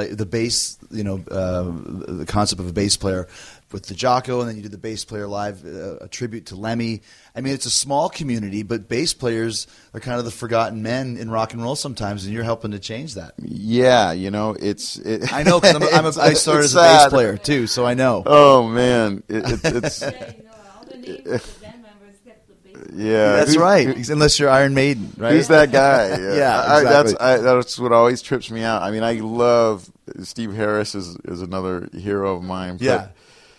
Speaker 3: concept of a bass player with the Jocko, and then you did the Bass Player Live, a tribute to Lemmy. I mean, it's a small community, but bass players are kind of the forgotten men in rock and roll sometimes, and you're helping to change that.
Speaker 5: Yeah, I know because
Speaker 3: I started as a bass player too, so I know.
Speaker 5: Oh man, it's. Yeah,
Speaker 3: that's right. Unless you're Iron Maiden, right?
Speaker 5: Who's that guy? Yeah,
Speaker 3: exactly.
Speaker 5: That's what always trips me out. I mean, I love Steve Harris is another hero of mine. But,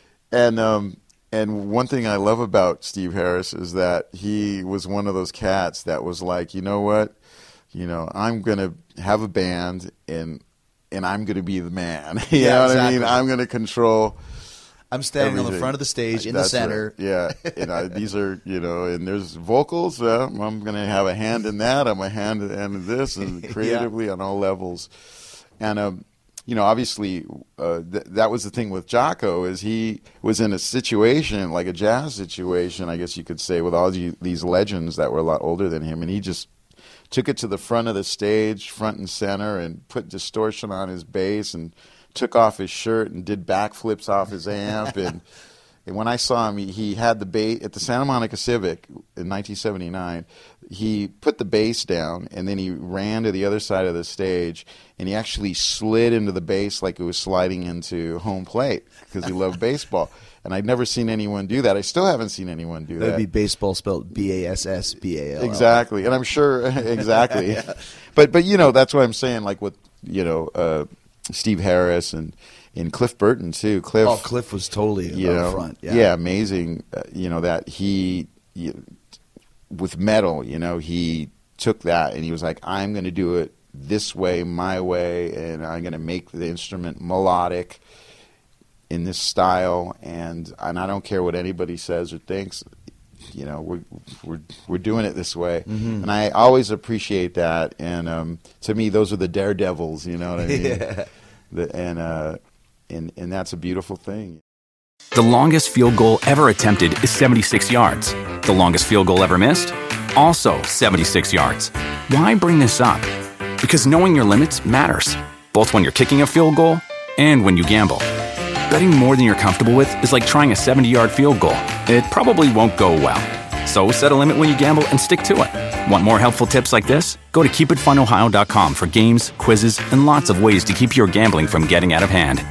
Speaker 5: and one thing I love about Steve Harris is that he was one of those cats that was like, you know what, I'm gonna have a band and and I'm going to be the man. You know what I mean? I'm going to control.
Speaker 3: I'm standing
Speaker 5: everything.
Speaker 3: on the front of the stage in the center.
Speaker 5: Right. Yeah, and these are, and there's vocals. I'm going to have a hand in that. I'm a hand in this, and creatively on all levels. And obviously, that was the thing with Jaco, is he was in a situation like a jazz situation, I guess you could say, with all these legends that were a lot older than him, and he just took it to the front of the stage, front and center, and put distortion on his bass and took off his shirt and did backflips off his amp. And when I saw him, he had the bass at the Santa Monica Civic in 1979. He put the bass down, and then he ran to the other side of the stage, and he actually slid into the bass like it was sliding into home plate because he loved baseball. And I'd never seen anyone do that. I still haven't seen anyone do that.
Speaker 3: That'd be baseball spelled BASSBALL.
Speaker 5: Exactly, and I'm sure exactly. Yeah. But that's what I'm saying. Like with Steve Harris and Cliff Burton too.
Speaker 3: Cliff was totally up front.
Speaker 5: Yeah, amazing. That he with metal. He took that and he was like, I'm going to do it this way, my way, and I'm going to make the instrument melodic in this style, and I don't care what anybody says or thinks. We're doing it this way, and I always appreciate that. And to me, those are the daredevils. You know what I mean? Yeah. And that's a beautiful thing.
Speaker 1: The longest field goal ever attempted is 76 yards. The longest field goal ever missed? Also 76 yards. Why bring this up? Because knowing your limits matters, both when you're kicking a field goal and when you gamble. Betting more than you're comfortable with is like trying a 70-yard field goal. It probably won't go well. So set a limit when you gamble and stick to it. Want more helpful tips like this? Go to keepitfunohio.com for games, quizzes, and lots of ways to keep your gambling from getting out of hand.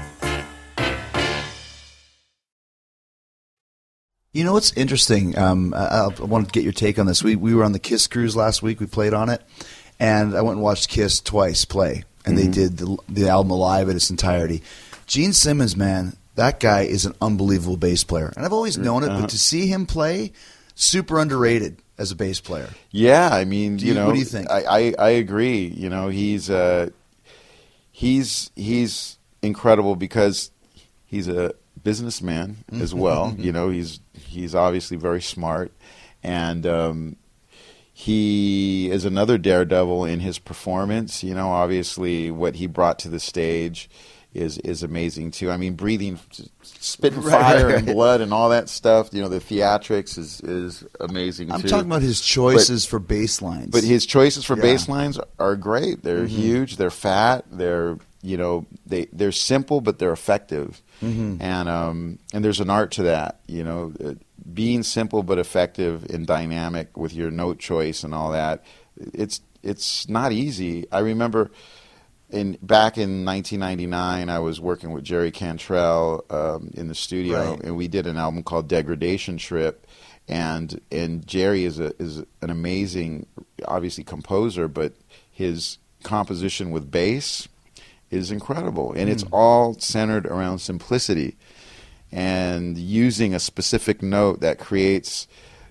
Speaker 3: You know what's interesting? I want to get your take on this. We were on the Kiss cruise last week. We played on it, and I went and watched Kiss twice play, and they did the album live in its entirety. Gene Simmons, man, that guy is an unbelievable bass player, and I've always known it, but to see him play, super underrated as a bass player.
Speaker 5: Yeah, I mean,
Speaker 3: what do you think?
Speaker 5: I agree. He's incredible because he's a businessman as well. He's obviously very smart, and he is another daredevil in his performance. Obviously what he brought to the stage is amazing too. I mean, breathing, spitting fire and blood and all that stuff. The theatrics is amazing too.
Speaker 3: I'm talking about his choices for bass lines.
Speaker 5: But his choices for bass lines are great. They're huge. They're fat. They're they're simple, but they're effective. And there's an art to that. Being simple but effective and dynamic with your note choice and all that. It's not easy. I remember. Back in 1999, I was working with Jerry Cantrell in the studio, and we did an album called Degradation Trip. And Jerry is an amazing, obviously, composer, but his composition with bass is incredible, and it's all centered around simplicity and using a specific note that creates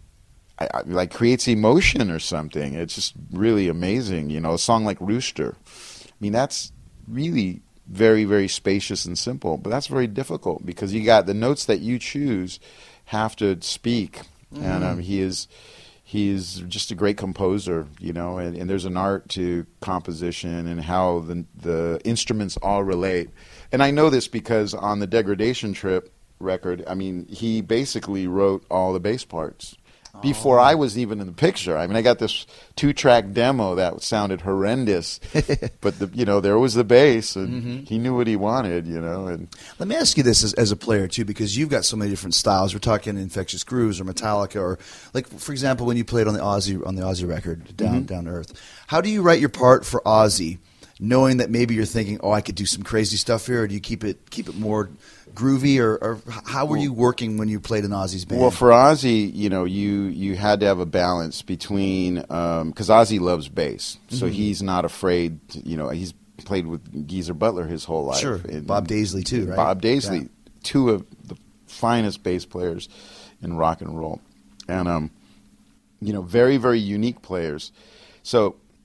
Speaker 5: emotion or something. It's just really amazing. A song like Rooster. I mean, that's really very, very spacious and simple, but that's very difficult because you got the notes that you choose have to speak, and he's just a great composer, and there's an art to composition and how the instruments all relate. And I know this because on the Degradation Trip record, I mean, he basically wrote all the bass parts. Before I was even in the picture. I mean, I got this 2-track demo that sounded horrendous, but there was the bass, and he knew what he wanted, And
Speaker 3: let me ask you this as a player too, because you've got so many different styles. We're talking Infectious Grooves or Metallica, or like for example, when you played on the Ozzy record, Down to Earth. How do you write your part for Ozzy, knowing that maybe you're thinking, I could do some crazy stuff here, or do you keep it more groovy, or how were you working when you played in Ozzy's band?
Speaker 5: Well, for Ozzy, you had to have a balance between because Ozzy loves bass, so he's not afraid. He's played with Geezer Butler his whole life.
Speaker 3: Sure, and Bob Daisley too, right?
Speaker 5: Bob Daisley, two of the finest bass players in rock and roll, and very, very unique players. So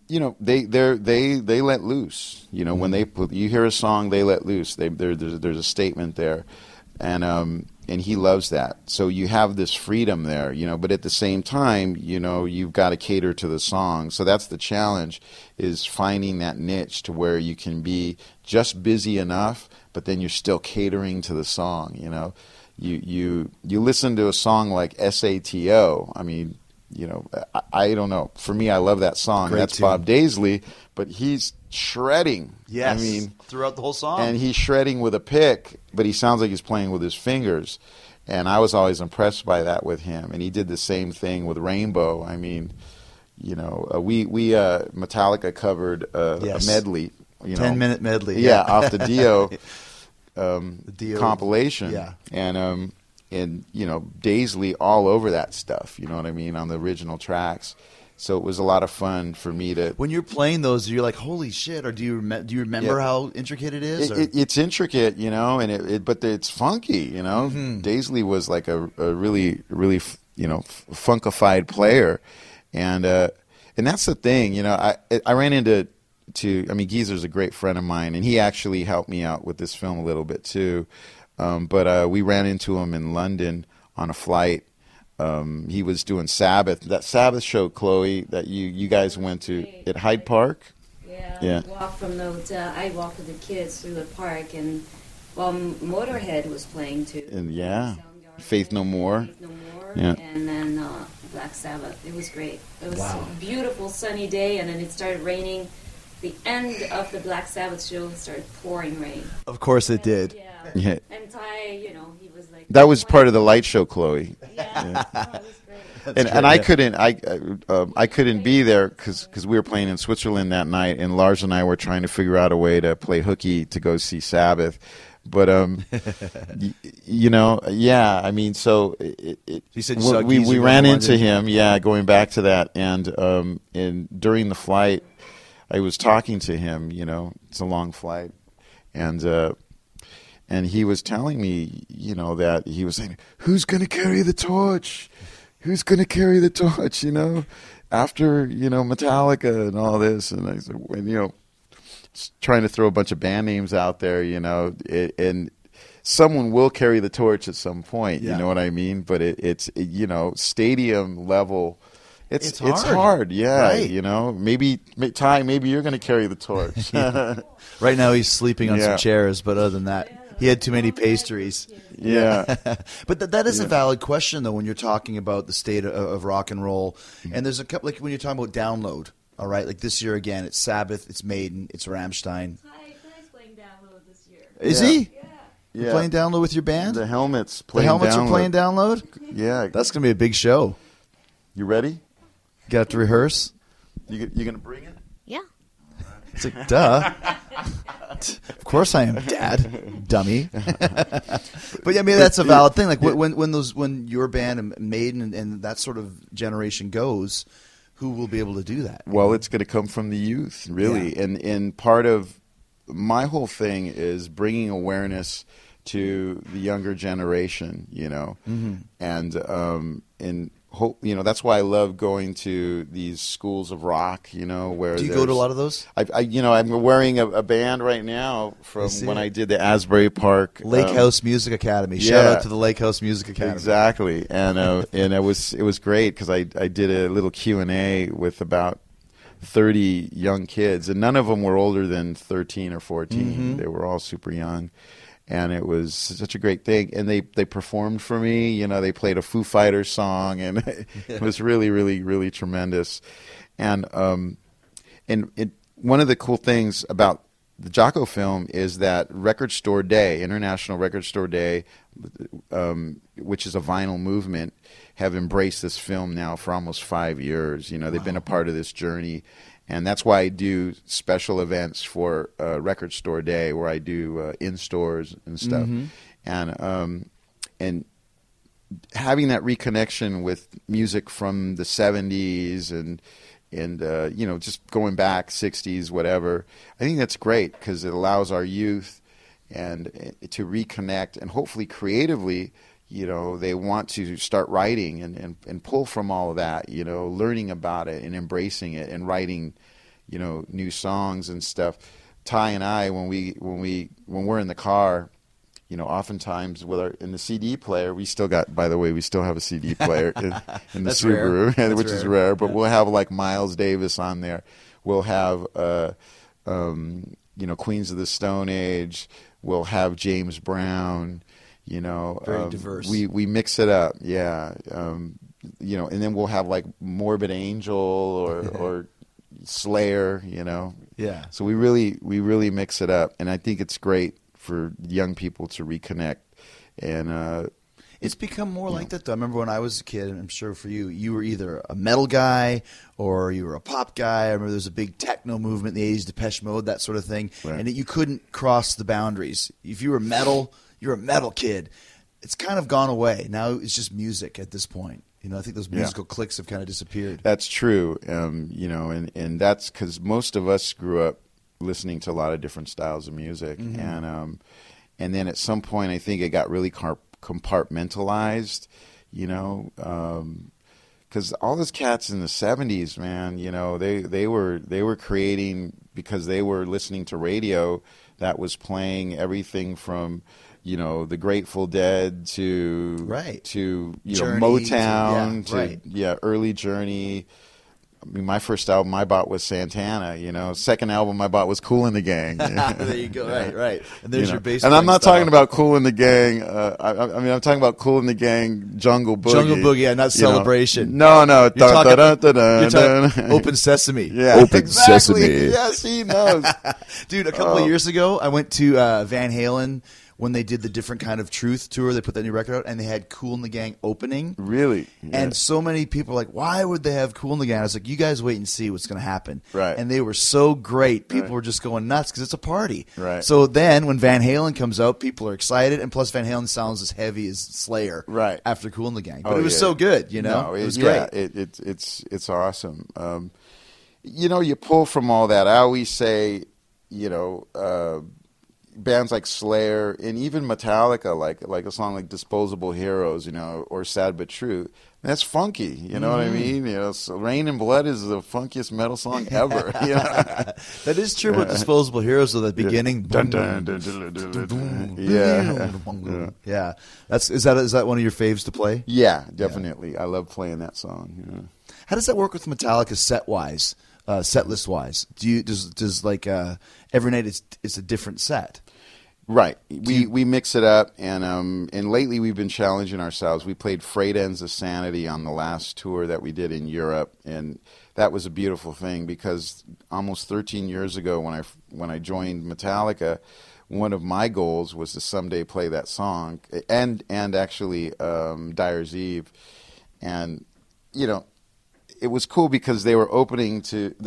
Speaker 5: you know, they let loose. You know, when you hear a song, they let loose. There's a statement there, and he loves that. So you have this freedom there, you know. But at the same time, you know, you've got to cater to the song. So that's the challenge: is finding that niche to where you can be just busy enough, but then you're still catering to the song. You know, you listen to a song like SATO. I mean, you know, I don't know. For me, I love that song.
Speaker 3: Great
Speaker 5: That's
Speaker 3: tune.
Speaker 5: Bob Daisley, but he's shredding.
Speaker 3: Yes.
Speaker 5: I mean,
Speaker 3: throughout the whole song.
Speaker 5: and he's shredding with a pick, but he sounds like he's playing with his fingers. And I was always impressed by that with him. And he did the same thing with Rainbow. I mean, you know, we Metallica covered
Speaker 3: Yes.
Speaker 5: a medley, you know,
Speaker 3: 10-minute medley.
Speaker 5: yeah, off the Dio,
Speaker 3: Dio
Speaker 5: compilation.
Speaker 3: yeah.
Speaker 5: And you know, Daisley all over that stuff. You know what I mean, on the original tracks. So it was a lot of fun for me to.
Speaker 3: When you're playing those, you're like, "Holy shit!" Or do you remember
Speaker 5: Yeah.
Speaker 3: how intricate it is? or?
Speaker 5: It's intricate, you know, and but it's funky, you know. Daisley was like a really, really, you know, funkified player, and that's the thing, you know. I ran into I mean, Geezer's a great friend of mine, and he actually helped me out with this film a little bit too. But we ran into him in London on a flight. He was doing Sabbath, that Sabbath show, Chloe, that you guys went to at Hyde Park.
Speaker 6: Yeah. We walked from the hotel. I walked with the kids through the park, and Motorhead was playing too.
Speaker 5: And yeah,
Speaker 6: Soundgarden,
Speaker 5: Faith No More.
Speaker 6: Faith No More,
Speaker 5: Yeah.
Speaker 6: and then Black Sabbath. It was great. It was a beautiful sunny day, and then it started raining. The end of the Black Sabbath show started pouring rain.
Speaker 3: Of course it did.
Speaker 6: Yeah.
Speaker 5: Yeah.
Speaker 6: And Ty, you know, he was like.
Speaker 5: That was part of the light show, Chloe.
Speaker 6: Yeah. Oh, it was great.
Speaker 5: And I couldn't I couldn't be there because we were playing in Switzerland that night, and Lars and I were trying to figure out a way to play hooky to go see Sabbath. But you know, yeah, I mean, so
Speaker 3: You said you saw
Speaker 5: we
Speaker 3: Geezer
Speaker 5: ran
Speaker 3: going
Speaker 5: into
Speaker 3: London?
Speaker 5: him, yeah, going back to that, and during the flight, I was talking to him. You know, it's a long flight, and he was telling me, you know, that he was saying, "Who's going to carry the torch? Who's going to carry the torch?" You know, after, you know, Metallica and all this. And I said, when, you know, trying to throw a bunch of band names out there, you know, and someone will carry the torch at some point.
Speaker 3: Yeah.
Speaker 5: You know what I mean? But it's you know, stadium level. It's
Speaker 3: hard.
Speaker 5: hard, yeah.
Speaker 3: Right.
Speaker 5: You know, maybe Ty, maybe you're going to carry the torch.
Speaker 3: Right now he's sleeping on
Speaker 5: Yeah.
Speaker 3: some chairs, but other than that, he had too many pastries.
Speaker 5: Yeah.
Speaker 3: But that is a valid question, though, when you're talking about the state of rock and roll. And there's a couple, like when you're talking about download, all right? Like this year, again, it's Sabbath, it's Maiden, it's Rammstein.
Speaker 6: Ty's playing download this year.
Speaker 3: Is
Speaker 5: Yeah.
Speaker 3: he?
Speaker 5: Yeah.
Speaker 3: You're playing download with your band?
Speaker 5: The helmets
Speaker 3: The
Speaker 5: playing
Speaker 3: helmets
Speaker 5: download.
Speaker 3: are playing download?
Speaker 5: Yeah.
Speaker 3: That's going to be a big show.
Speaker 5: You ready?
Speaker 3: Got to rehearse?
Speaker 5: You going to bring it?
Speaker 6: Yeah.
Speaker 3: It's like, duh. Of course I am, Dad, dummy. But yeah, I mean that's a valid thing. Like when your band and Maiden and that sort of generation goes, who will be able to do that?
Speaker 5: Well, it's going to come from the youth, really.
Speaker 3: Yeah.
Speaker 5: And part of my whole thing is bringing awareness to the younger generation, you know, and hope, you know, that's why I love going to these schools of rock, you know, where
Speaker 3: Do you go to a lot of those?
Speaker 5: you know, I'm wearing a band right now from
Speaker 3: see
Speaker 5: when
Speaker 3: it.
Speaker 5: I did the Asbury Park
Speaker 3: Lake House Music Academy. Shout
Speaker 5: yeah.
Speaker 3: out to the Lake House Music Academy.
Speaker 5: Exactly, and it was great because I did a little Q&A with about 30 young kids, and none of them were older than 13 or 14. They were all super young, and it was such a great thing. And they performed for me. You know, they played a Foo Fighters song, and it was really, really, really tremendous. And one of the cool things about the Jocko film is that Record Store Day, International Record Store Day, which is a vinyl movement, have embraced this film now for almost 5 years. You know, they've been a part of this journey. And that's why I do special events for Record Store Day, where I do in-stores and stuff. And having that reconnection with music from the 70s and you know, just going back 60s, whatever, I think that's great because it allows our youth and to reconnect, and hopefully creatively, you know, they want to start writing and pull from all of that, you know, learning about it and embracing it and writing, new songs and stuff. Ty and I, when we're in the car, oftentimes in the CD player, we still have a CD player in the Subaru, which is rare. But we'll have like Miles Davis on there. We'll have Queens of the Stone Age. We'll have James Brown.
Speaker 3: Very diverse.
Speaker 5: We mix it up, yeah. And then we'll have like Morbid Angel or Slayer.
Speaker 3: Yeah.
Speaker 5: So we really mix it up, and I think it's great for young people to reconnect. And
Speaker 3: it's become more like that, though. I remember when I was a kid, and I'm sure for you, you were either a metal guy or you were a pop guy. I remember there was a big techno movement in the 80s, Depeche Mode, that sort of thing,
Speaker 5: right.
Speaker 3: And you couldn't cross the boundaries. If you were metal, you're a metal kid. It's kind of gone away. Now it's just music at this point. I think those musical cliques have kind of disappeared.
Speaker 5: That's true, and that's because most of us grew up listening to a lot of different styles of music, and then at some point I think it got really compartmentalized, because all those cats in the 70s, man, they were creating because they were listening to radio that was playing everything from the Grateful Dead to
Speaker 3: Journey,
Speaker 5: Motown to early Journey. I mean, my first album I bought was Santana. Second album I bought was Kool and the Gang.
Speaker 3: There you go. Right. And there's your bass.
Speaker 5: And I'm not
Speaker 3: style.
Speaker 5: talking about Kool and the Gang. I'm talking about Kool and the Gang, Jungle Boogie.
Speaker 3: Jungle Boogie, not Celebration.
Speaker 5: No.
Speaker 3: You're talking Open Sesame.
Speaker 5: Yeah,
Speaker 4: Open
Speaker 5: exactly.
Speaker 4: Sesame.
Speaker 5: Yes, he knows.
Speaker 3: Dude, a couple of years ago, I went to Van Halen when they did the Different Kind of Truth tour. They put that new record out, and they had Kool and the Gang opening.
Speaker 5: Really? Yeah.
Speaker 3: And so many people were like, why would they have Kool and the Gang? I was like, you guys wait and see what's going to happen.
Speaker 5: Right.
Speaker 3: And they were so great. People were just going nuts because it's a party.
Speaker 5: Right.
Speaker 3: So then when Van Halen comes out, people are excited, and plus Van Halen sounds as heavy as Slayer after Kool and the Gang. But it was so good,
Speaker 5: No,
Speaker 3: it was great.
Speaker 5: It's awesome. You pull from all that. I always say, bands like Slayer and even Metallica, like a song like Disposable Heroes, or Sad But True. That's funky, you know what I mean? So Rain and Blood is the funkiest metal song ever.
Speaker 3: That is true with Disposable Heroes, though, the beginning.
Speaker 5: Dun, dun, dun, dun, dun, dun, dun.
Speaker 3: Yeah. Is that one of your faves to play?
Speaker 5: Yeah, definitely. Yeah. I love playing that song.
Speaker 3: How does that work with Metallica set-wise, set list-wise? Does like every night it's a different set?
Speaker 5: Right. We mix it up, and lately we've been challenging ourselves. We played Frayed Ends of Sanity on the last tour that we did in Europe, and that was a beautiful thing because almost 13 years ago when I joined Metallica, one of my goals was to someday play that song, and actually Dyer's Eve, and it was cool because they were open to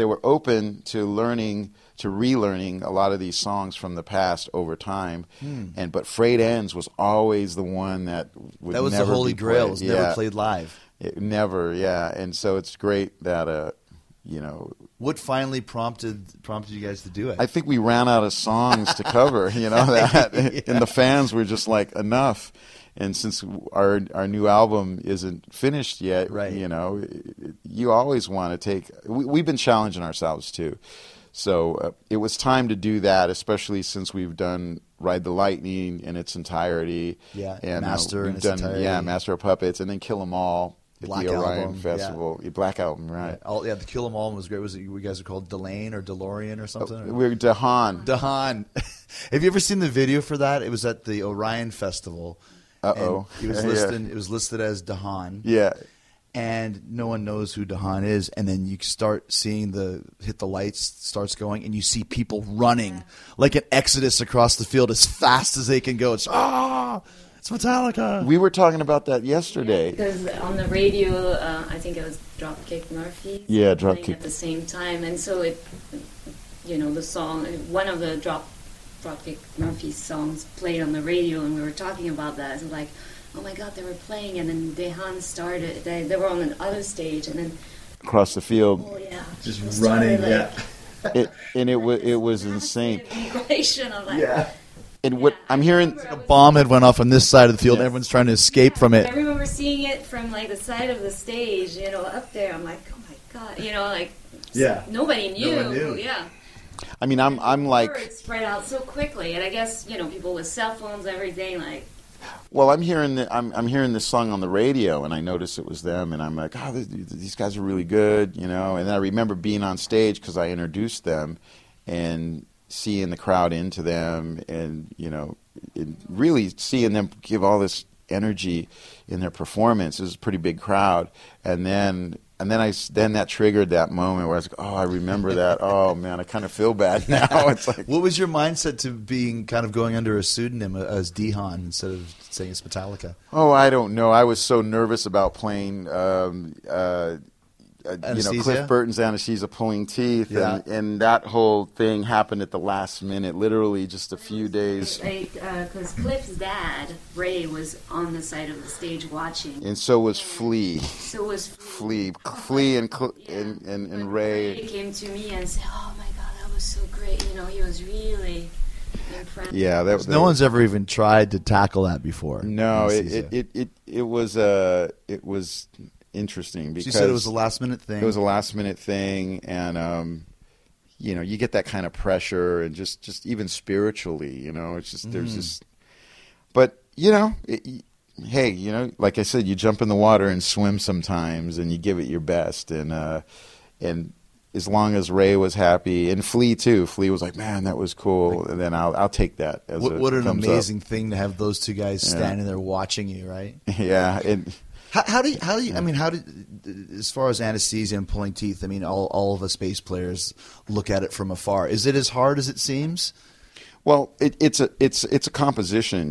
Speaker 5: relearning a lot of these songs from the past over time. But Frayed Ends was always the one that was
Speaker 3: the Holy Grail. It was never played live.
Speaker 5: Never, yeah. And so it's great that
Speaker 3: what finally prompted you guys to do it?
Speaker 5: I think we ran out of songs to cover, that and the fans were just like, enough. And since our new album isn't finished yet,
Speaker 3: right.
Speaker 5: You always want to take. We've been challenging ourselves too, so it was time to do that. Especially since we've done Ride the Lightning in its entirety,
Speaker 3: and Master in its entirety,
Speaker 5: Master of Puppets, and then Kill 'Em All at
Speaker 3: Black
Speaker 5: the Orion
Speaker 3: Album.
Speaker 5: Festival, Black Album, right?
Speaker 3: The Kill 'Em All was great. Was it you guys are called Delane or DeLorean or something?
Speaker 5: We're Dahan.
Speaker 3: Dahan. Have you ever seen the video for that? It was at the Orion Festival.
Speaker 5: Uh-oh.
Speaker 3: It was listed. It was listed as Dahan.
Speaker 5: Yeah.
Speaker 3: And no one knows who Dahan is. And then you start seeing hit the lights starts going, and you see people running like an exodus across the field as fast as they can go. It's Metallica.
Speaker 5: We were talking about that yesterday.
Speaker 6: Because on the radio, I think it was Dropkick Murphys.
Speaker 5: Yeah, Dropkick.
Speaker 6: At the same time, and so the song, one of the Dropkick Murphys songs played on the radio, and we were talking about that. It's like, oh my God, they were playing, and then Dahan started. They were on another stage, and then
Speaker 5: across the field,
Speaker 3: just running.
Speaker 5: It was insane. And what I'm hearing,
Speaker 3: a bomb had went off on this side of the field. And everyone's trying to escape from it.
Speaker 6: I remember seeing it from like the side of the stage, up there. I'm like, oh my God, you know, like
Speaker 3: Yeah.
Speaker 6: nobody knew.
Speaker 3: No one knew.
Speaker 6: Yeah.
Speaker 5: I mean, I'm like,
Speaker 6: Words spread out so quickly, and I guess people with cell phones, everything, like.
Speaker 5: well, I'm hearing this song on the radio, and I noticed it was them, and I'm like, oh, these guys are really good, And then I remember being on stage because I introduced them, and seeing the crowd into them, and and really seeing them give all this energy in their performance. It was a pretty big crowd, and then that triggered that moment where I was like, oh, I remember that. Oh man, I kind of feel bad now. It's like,
Speaker 3: What was your mindset to being kind of going under a pseudonym as Dihan instead of saying it's Metallica?
Speaker 5: oh, I don't know. I was so nervous about playing.
Speaker 3: Anesthesia?
Speaker 5: Cliff Burton's Anesthesia, Pulling Teeth,
Speaker 3: Yeah.
Speaker 5: and that whole thing happened at the last minute, literally just a few days.
Speaker 6: Because Cliff's dad, Ray, was on the side of the stage watching.
Speaker 5: And so was Flea.
Speaker 6: So was
Speaker 5: Flea and
Speaker 6: But
Speaker 5: Ray.
Speaker 6: Ray came to me and said, "Oh my God, that was so great." He was really impressed.
Speaker 5: Yeah,
Speaker 3: No one's ever even tried to tackle that before.
Speaker 5: No,
Speaker 3: Anesthesia.
Speaker 5: it was interesting because
Speaker 3: She said it was a last minute thing.
Speaker 5: It was a last minute thing, and you get that kind of pressure, and just even spiritually, it's just there's this. But hey, like I said, you jump in the water and swim sometimes, and you give it your best, and as long as Ray was happy, and Flea too. Flea was like, "Man, that was cool," and then I'll take that as
Speaker 3: what an
Speaker 5: thumbs up.
Speaker 3: amazing thing to have those two guys standing there watching you, right?
Speaker 5: Yeah, and
Speaker 3: How do you? I mean, how did, as far as Anesthesia and Pulling Teeth? I mean, all of us bass players look at it from afar. Is it as hard as it seems?
Speaker 5: well, it's a composition,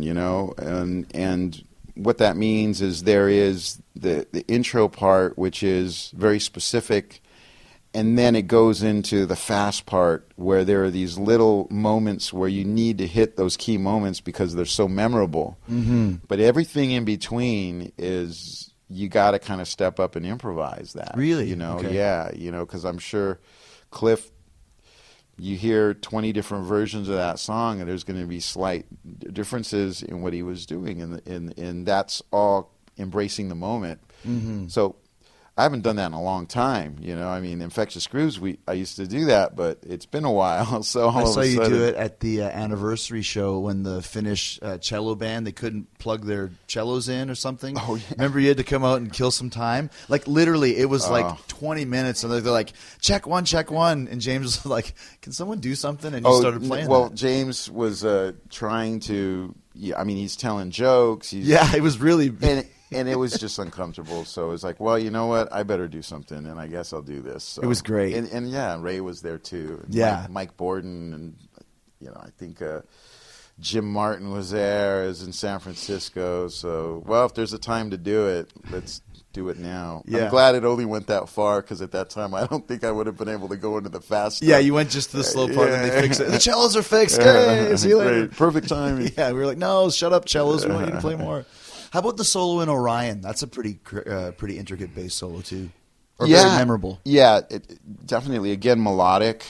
Speaker 5: and what that means is there is the intro part, which is very specific. And then it goes into the fast part where there are these little moments where you need to hit those key moments because they're so memorable. Mm-hmm. But everything in between is you got to kind of step up and improvise that.
Speaker 3: Really?
Speaker 5: Okay.
Speaker 3: Okay.
Speaker 5: Yeah, because I'm sure Cliff, you hear 20 different versions of that song, and there's going to be slight differences in what he was doing, and that's all embracing the moment. Mm-hmm. So I haven't done that in a long time, I mean, Infectious Grooves, I used to do that, but it's been a while. So
Speaker 3: I saw you do it at the anniversary show when the Finnish cello band, they couldn't plug their cellos in or something.
Speaker 5: Oh, yeah.
Speaker 3: Remember you had to come out and kill some time? Like literally, it was like 20 minutes, and they're like, check one. And James was like, can someone do something? And you started playing that.
Speaker 5: James was trying to, he's telling jokes.
Speaker 3: Yeah, it was really...
Speaker 5: And it was just uncomfortable, so it was like, well, you know what? I better do something, and I guess I'll do this. So,
Speaker 3: it was great.
Speaker 5: And yeah, Ray was there too. And
Speaker 3: yeah.
Speaker 5: Mike Borden, and I think Jim Martin was there. It was in San Francisco. So, well, if there's a time to do it, let's do it now.
Speaker 3: Yeah.
Speaker 5: I'm glad it only went that far, because at that time I don't think I would have been able to go into the fast stuff.
Speaker 3: Yeah, you went just to the slow part, and they fixed it. The cellos are fixed. Hey, see you later.
Speaker 5: Great. Perfect timing.
Speaker 3: Yeah, we were like, no, shut up, cellos. We want you to play more. How about the solo in Orion? That's a pretty intricate bass solo too, or very memorable.
Speaker 5: Yeah, definitely. Again, melodic.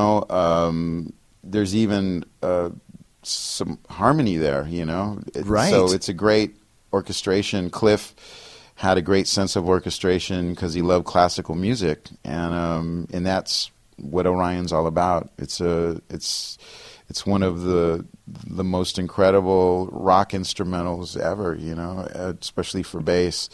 Speaker 5: There's even some harmony there.
Speaker 3: Right.
Speaker 5: So it's a great orchestration. Cliff had a great sense of orchestration because he loved classical music, and that's what Orion's all about. It's one of the most incredible rock instrumentals ever, especially for bass.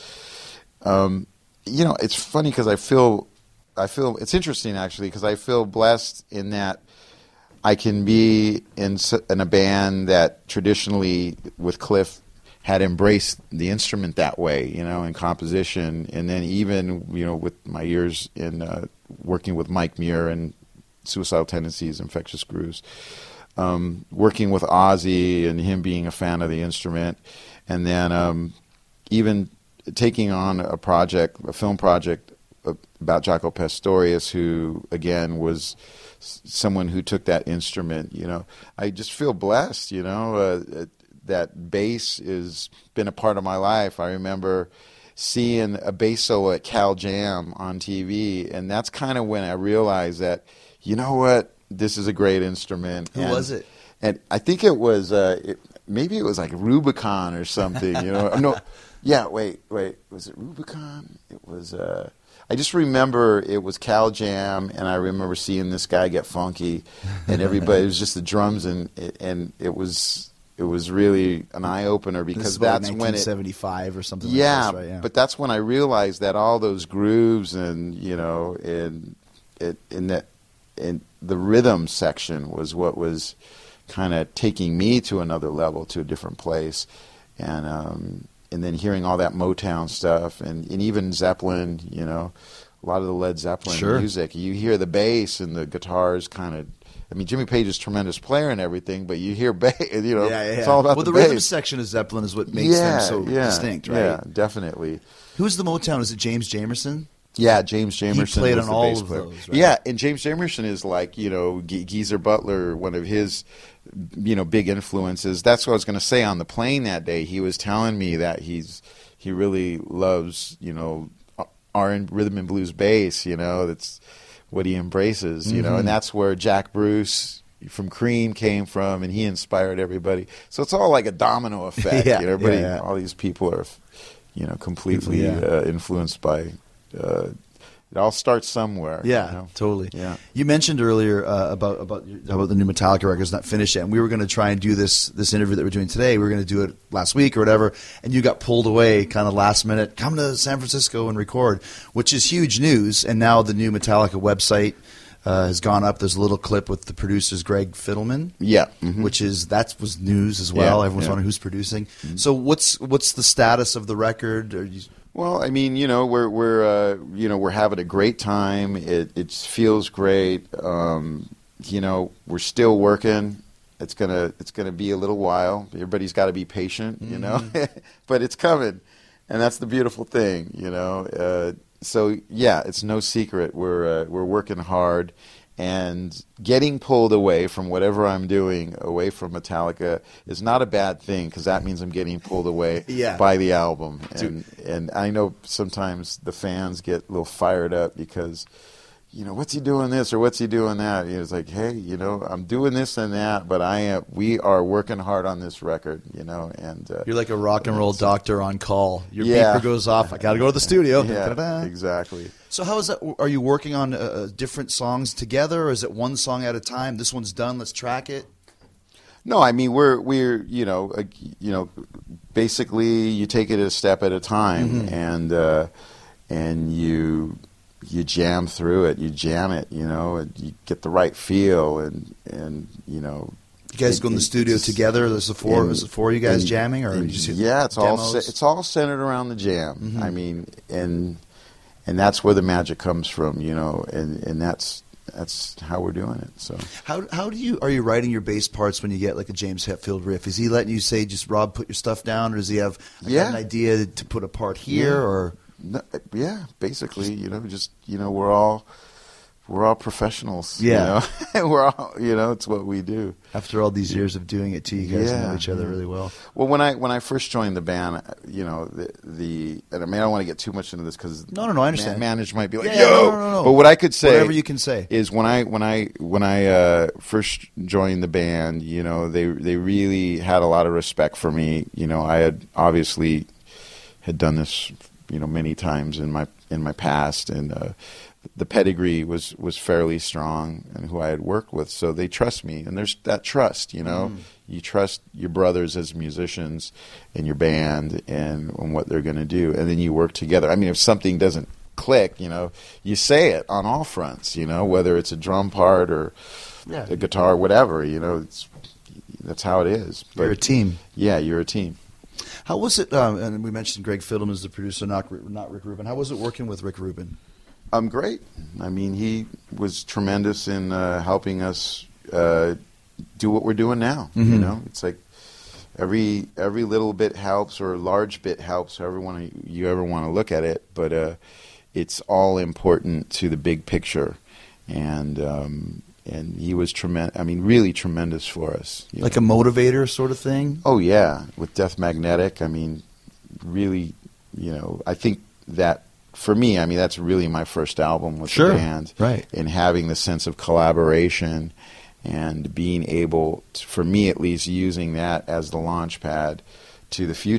Speaker 5: It's funny because I feel it's interesting actually, because I feel blessed in that I can be in a band that traditionally with Cliff had embraced the instrument that way, in composition, and then even with my years in working with Mike Muir and Suicidal Tendencies, Infectious Grooves. Working with Ozzy and him being a fan of the instrument, and then even taking on a film project about Jaco Pastorius, who again was someone who took that instrument. I just feel blessed. That bass has been a part of my life. I remember seeing a bass solo at Cal Jam on TV, and that's kind of when I realized that, what? This is a great instrument.
Speaker 3: Who was it?
Speaker 5: And I think it was maybe it was like Rubicon or something. No, Yeah, wait. Was it Rubicon? It was. I just remember it was Cal Jam, and I remember seeing this guy get funky, and everybody. It was just the drums, and it was really an eye opener because that's when it
Speaker 3: 1975 or something.
Speaker 5: Yeah,
Speaker 3: like this, right? Yeah,
Speaker 5: but that's when I realized that all those grooves and in the rhythm section was what was kind of taking me to another level, to a different place, and then hearing all that Motown stuff and even Zeppelin, a lot of the Led Zeppelin music. You hear the bass and the guitars kind of. I mean, Jimmy Page is a tremendous player and everything, but you hear bass. It's all about the bass.
Speaker 3: rhythm section of Zeppelin is what makes them so distinct, right?
Speaker 5: Yeah, definitely.
Speaker 3: Who's the Motown? Is it James Jamerson?
Speaker 5: Yeah, James Jamerson.
Speaker 3: He played
Speaker 5: was
Speaker 3: on
Speaker 5: the
Speaker 3: all
Speaker 5: bass
Speaker 3: of
Speaker 5: player.
Speaker 3: those, right?
Speaker 5: Yeah, and James Jamerson is like, Geezer Butler, one of his, big influences. That's what I was going to say on the plane that day. He was telling me that he really loves, R&B, rhythm and blues bass, that's what he embraces, and that's where Jack Bruce from Cream came from, and he inspired everybody. So it's all like a domino effect. All these people are, completely influenced by. It all starts somewhere.
Speaker 3: Yeah, totally.
Speaker 5: Yeah.
Speaker 3: You mentioned earlier about the new Metallica record is not finished yet, and we were going to try and do this interview that we're doing today. We were going to do it last week or whatever, and you got pulled away kind of last minute. Come to San Francisco and record, which is huge news. And now the new Metallica website has gone up. There's a little clip with the producers Greg Fidelman.
Speaker 5: Yeah,
Speaker 3: which that was news as well.
Speaker 5: Yeah,
Speaker 3: Everyone's wondering who's producing. So what's the status of the record?
Speaker 5: Well, I mean, we're having a great time. It feels great. We're still working. It's gonna be a little while. Everybody's got to be patient, but it's coming, and that's the beautiful thing, So yeah, it's no secret. We're working hard. And getting pulled away from whatever I'm doing, away from Metallica, is not a bad thing, because that means I'm getting pulled away by the album. And I know sometimes the fans get a little fired up because, what's he doing this or what's he doing that? It's like, hey, I'm doing this and that, but we are working hard on this record, And
Speaker 3: you're like a rock and roll doctor on call. Your beeper goes off. I got to go to the studio.
Speaker 5: Yeah, exactly.
Speaker 3: So how is that? Are you working on different songs together, or is it one song at a time? This one's done. Let's track it.
Speaker 5: No, I mean we're basically you take it a step at a time, and you jam through it. You jam it, and you get the right feel, and
Speaker 3: You guys go in the studio together. There's the four. Is it four of you guys jamming, or
Speaker 5: it's all centered around the jam. I mean, and that's where the magic comes from, and that's how we're doing it. So
Speaker 3: how are you writing your bass parts when you get like a James Hetfield riff? Is he letting you say, just Rob, put your stuff down, or does he have an idea to put a part here? Or
Speaker 5: basically, we're all professionals. We're all, it's what we do.
Speaker 3: After all these years of doing it, too, you guys know each other really well.
Speaker 5: Well, when I first joined the band, and I mean, I don't want to get too much into this because
Speaker 3: no, I understand.
Speaker 5: Managers might be like, no. But what I could say,
Speaker 3: whatever you can say,
Speaker 5: is when I first joined the band, they really had a lot of respect for me. I had obviously had done this, many times in my past, and the pedigree was fairly strong, and who I had worked with, so they trust me, and there's that trust, You trust your brothers as musicians and your band and on what they're going to do, and then you work together. I mean, if something doesn't click, you say it on all fronts, whether it's a drum part or a guitar, whatever, that's how it is. But
Speaker 3: you're a team.
Speaker 5: Yeah, you're a team.
Speaker 3: How was it, and we mentioned Greg Fidelman as the producer, not Rick Rubin. How was it working with Rick Rubin?
Speaker 5: Great. I mean, he was tremendous in helping us do what we're doing now. It's like every little bit helps, or large bit helps, however you ever want to look at it. But it's all important to the big picture, and he was tremendous. I mean, really tremendous for us.
Speaker 3: Like a motivator sort of thing.
Speaker 5: Oh yeah, with Death Magnetic. I mean, really, I think that. For me, I mean, that's really my first album with the band.
Speaker 3: Right.
Speaker 5: And having the sense of collaboration and being able, for me at least, using that as the launch pad to the future.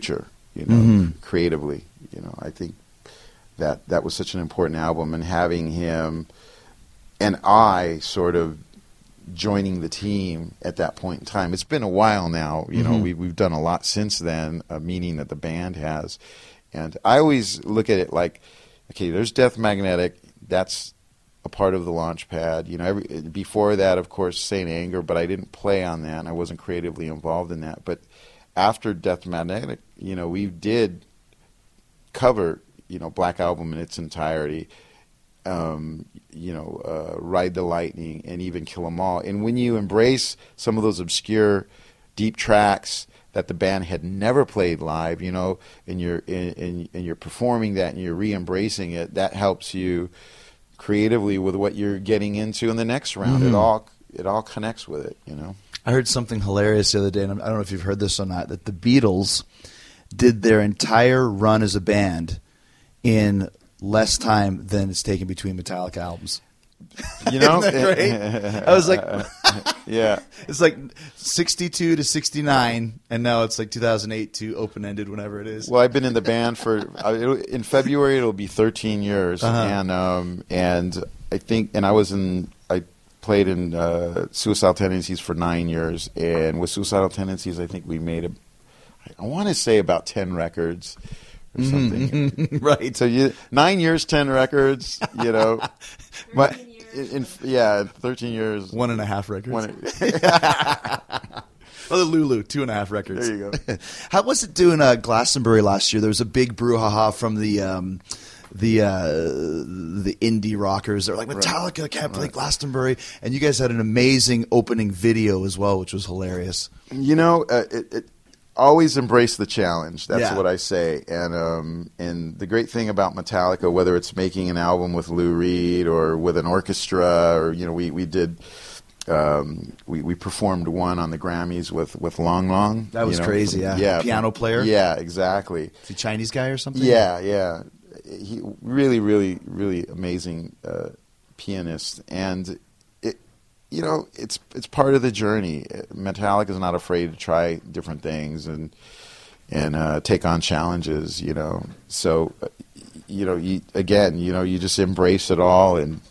Speaker 5: you know, creatively. You know, I think that was such an important album, and having him and I sort of joining the team at that point in time. It's been a while now. You know, we've done a lot since then, meaning that the band has. And I always look at it like, okay, there's Death Magnetic. That's a part of the Launchpad. You know, before that, of course, Saint Anger, but I didn't play on that, and I wasn't creatively involved in that. But after Death Magnetic, you know, we did cover, you know, Black Album in its entirety. You know, Ride the Lightning, and even Kill 'Em All. And when you embrace some of those obscure, deep tracks that the band had never played live, you know, and you're performing that and you're re-embracing it, that helps you creatively with what you're getting into in the next round. It all connects with it, you know.
Speaker 3: I heard something hilarious the other day, and I don't know if you've heard this or not, that the Beatles did their entire run as a band in less time than it's taken between Metallica albums.
Speaker 5: You know,
Speaker 3: I was like,
Speaker 5: yeah,
Speaker 3: it's like 62 to 69, and now it's like 2008 to open-ended, whenever it is.
Speaker 5: Well, I've been in the band for in February it'll be 13 years, and I think, and I played in Suicidal Tendencies for 9 years, and with Suicidal Tendencies, I think we made I want to say about 10 records. Or something.
Speaker 3: Right.
Speaker 5: So 9 years, 10 records, you know. But 13 years.
Speaker 3: 1.5 records. Oh, the Lulu, 2.5 records.
Speaker 5: There you go.
Speaker 3: How was it doing Glastonbury last year? There was a big brouhaha from the indie rockers. They're like, Metallica can't play Glastonbury. And you guys had an amazing opening video as well, which was hilarious.
Speaker 5: You know, it always embrace the challenge. That's
Speaker 3: Yeah.
Speaker 5: what I say. And the great thing about Metallica, whether it's making an album with Lou Reed or with an orchestra, or, you know, we did we performed one on the Grammys with Long Long.
Speaker 3: That was crazy. Piano player.
Speaker 5: Yeah, exactly.
Speaker 3: Is he a Chinese guy or something?
Speaker 5: Yeah. He really, really, really amazing pianist, and you know, it's part of the journey. Metallica is not afraid to try different things and take on challenges. You know, so you know, you just embrace it all and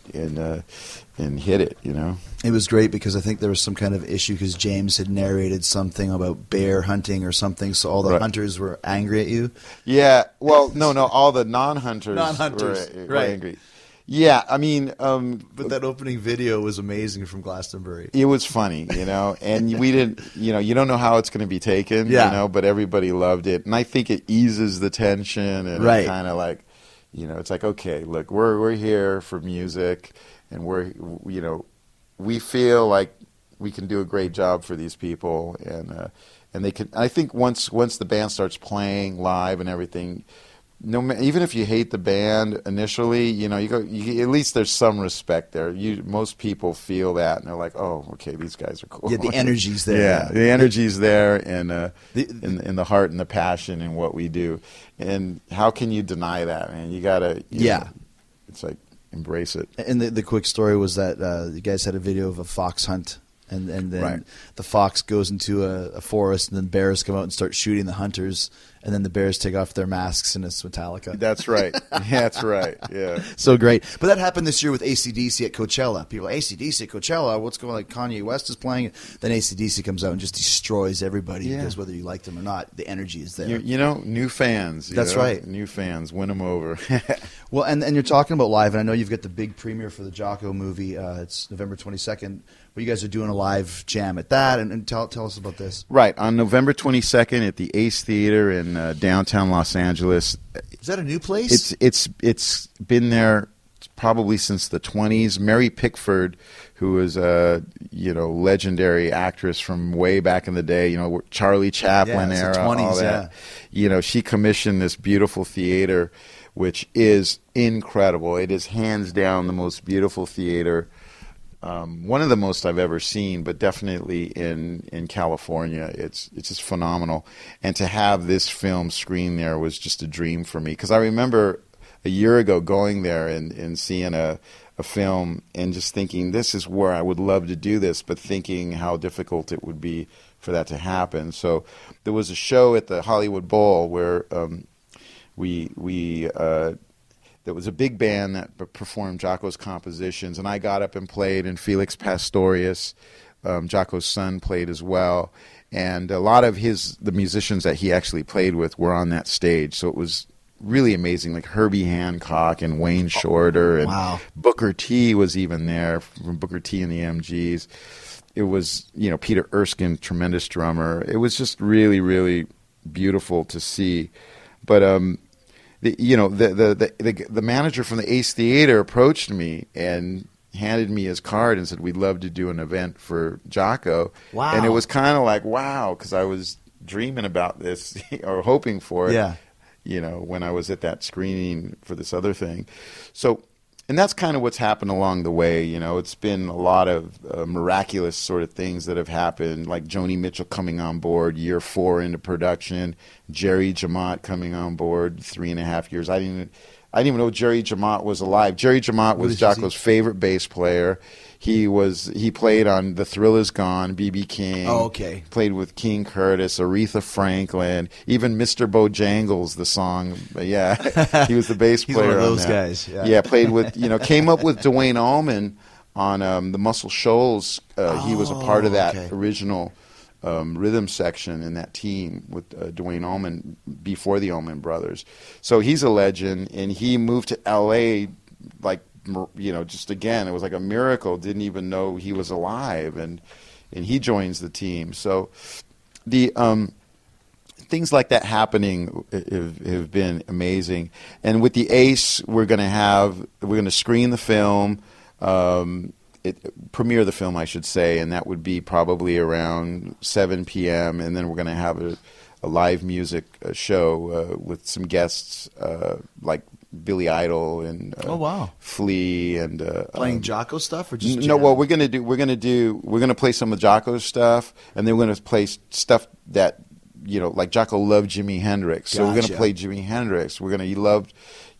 Speaker 5: hit it. You know,
Speaker 3: it was great because I think there was some kind of issue because James had narrated something about bear hunting or something, so all the hunters were angry at you.
Speaker 5: Yeah, well, no, all the non-hunters were angry. Yeah, I mean,
Speaker 3: but that opening video was amazing from Glastonbury.
Speaker 5: It was funny, you know, and we didn't, you know, you don't know how it's going to be taken, you know, but everybody loved it, and I think it eases the tension, and it kind of like, you know, it's like, okay, look, we're here for music, and we feel like we can do a great job for these people, and they can. I think once the band starts playing live and everything. Even if you hate the band initially, you know, at least there's some respect there. Most people feel that, and they're like, "Oh, okay, these guys are cool."
Speaker 3: Yeah, the energy's there.
Speaker 5: Yeah, the energy's there, and in the heart and the passion in what we do. And how can you deny that, man? You gotta. You know, it's like embrace it.
Speaker 3: And the quick story was that you guys had a video of a fox hunt. And then the fox goes into a forest, and then bears come out and start shooting the hunters, and then the bears take off their masks, and it's Metallica.
Speaker 5: That's right. That's right. Yeah.
Speaker 3: So great. But that happened this year with AC/DC at Coachella. People, AC/DC at Coachella, what's going on? Like Kanye West is playing. Then AC/DC comes out and just destroys everybody because whether you like them or not, the energy is there.
Speaker 5: You know, new fans.
Speaker 3: That's right.
Speaker 5: New fans. Win them over.
Speaker 3: Well, and you're talking about live, and I know you've got the big premiere for the Jocko movie. It's November 22nd. But you guys are doing a live jam at that, and tell us about this.
Speaker 5: Right, on November 22nd at the Ace Theater in downtown Los Angeles.
Speaker 3: Is that a new place?
Speaker 5: It's been there probably since the 20s. Mary Pickford, who was a legendary actress from way back in the day, you know, Charlie Chaplin era,
Speaker 3: 20s,
Speaker 5: all that. You know, she commissioned this beautiful theater, which is incredible. It is hands down the most beautiful theater. One of the most I've ever seen, but definitely in California. It's just phenomenal. And to have this film screen there was just a dream for me. Because I remember a year ago going there and seeing a film and just thinking, this is where I would love to do this, but thinking how difficult it would be for that to happen. So there was a show at the Hollywood Bowl where there was a big band that performed Jaco's compositions, and I got up and played, and Felix Pastorius, Jaco's son, played as well. And a lot of the musicians that he actually played with were on that stage, so it was really amazing, like Herbie Hancock and Wayne Shorter, and
Speaker 3: wow.
Speaker 5: Booker T was even there from Booker T and the MGs. It was, Peter Erskine, tremendous drummer. It was just really, really beautiful to see. But the manager from the Ace Theater approached me and handed me his card and said, we'd love to do an event for Jaco.
Speaker 3: Wow.
Speaker 5: And it was kind of like, wow, because I was dreaming about this or hoping for it,
Speaker 3: yeah.
Speaker 5: When I was at that screening for this other thing. So, and that's kind of what's happened along the way. It's been a lot of miraculous sort of things that have happened, like Joni Mitchell coming on board year 4 into production, Jerry Jamot coming on board 3.5 years. I didn't even know Jerry Jamot was alive. Jerry Jamot was Jaco's favorite bass player. He played on The Thrill Is Gone, B.B. King.
Speaker 3: Oh, okay.
Speaker 5: Played with King Curtis, Aretha Franklin, even Mr. Bojangles, the song. Yeah, he was the bass player.
Speaker 3: He's one of those
Speaker 5: on that.
Speaker 3: guys.
Speaker 5: Yeah, played with, came up with Dwayne Allman on the Muscle Shoals. He was a part of that original rhythm section in that team with Dwayne Allman before the Allman Brothers. So he's a legend, and he moved to L.A. just again, it was like a miracle. Didn't even know he was alive, and he joins the team. So the things like that happening have been amazing. And with the Ace, we're going to screen the film. Premiere the film, I should say, and that would be probably around 7 p.m. And then we're going to have a live music show with some guests like Billy Idol and
Speaker 3: oh wow,
Speaker 5: Flea and
Speaker 3: playing Jaco stuff or just
Speaker 5: no. Well, we're gonna play some of Jaco's stuff, and then we're gonna play stuff that like Jaco loved Jimi Hendrix, so we're gonna play Jimi Hendrix. He loved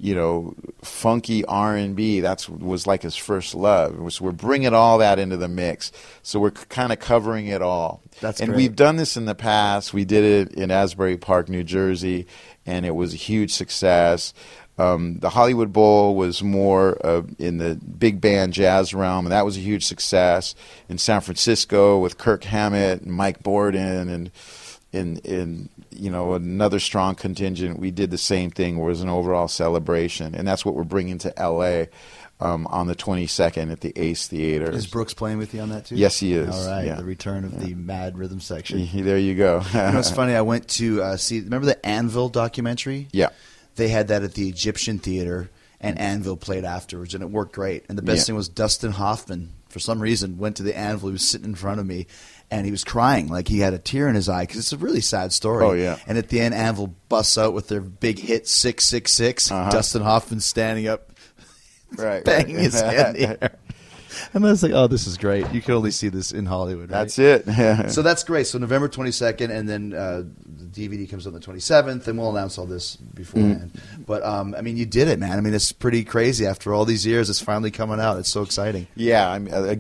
Speaker 5: funky R&B. Was like his first love. So we're bringing all that into the mix. So we're kind of covering it all.
Speaker 3: That's
Speaker 5: and
Speaker 3: great.
Speaker 5: We've done this in the past. We did it in Asbury Park, New Jersey, and it was a huge success. The Hollywood Bowl was more in the big band jazz realm, and that was a huge success. In San Francisco with Kirk Hammett and Mike Borden and in another strong contingent, we did the same thing where it was an overall celebration, and that's what we're bringing to L.A. On the 22nd at the Ace Theater.
Speaker 3: Is Brooks playing with you on that too?
Speaker 5: Yes, he is.
Speaker 3: All right,
Speaker 5: yeah.
Speaker 3: the return of the Mad Rhythm section.
Speaker 5: There you go.
Speaker 3: It's funny, I went to see, remember the Anvil documentary?
Speaker 5: Yeah.
Speaker 3: They had that at the Egyptian Theater, and Anvil played afterwards, and it worked great. And the best thing was Dustin Hoffman, for some reason, went to the Anvil. He was sitting in front of me, and he was crying. Like he had a tear in his eye, because it's a really sad story.
Speaker 5: Oh, yeah.
Speaker 3: And at the end, Anvil busts out with their big hit, 666. Dustin Hoffman standing up, banging his head in the air. And I was like, oh, this is great. You can only see this in Hollywood, right?
Speaker 5: That's it.
Speaker 3: So that's great. So November 22nd, and then the DVD comes on the 27th, and we'll announce all this beforehand. But, you did it, man. It's pretty crazy. After all these years, it's finally coming out. It's so exciting.
Speaker 5: Yeah, I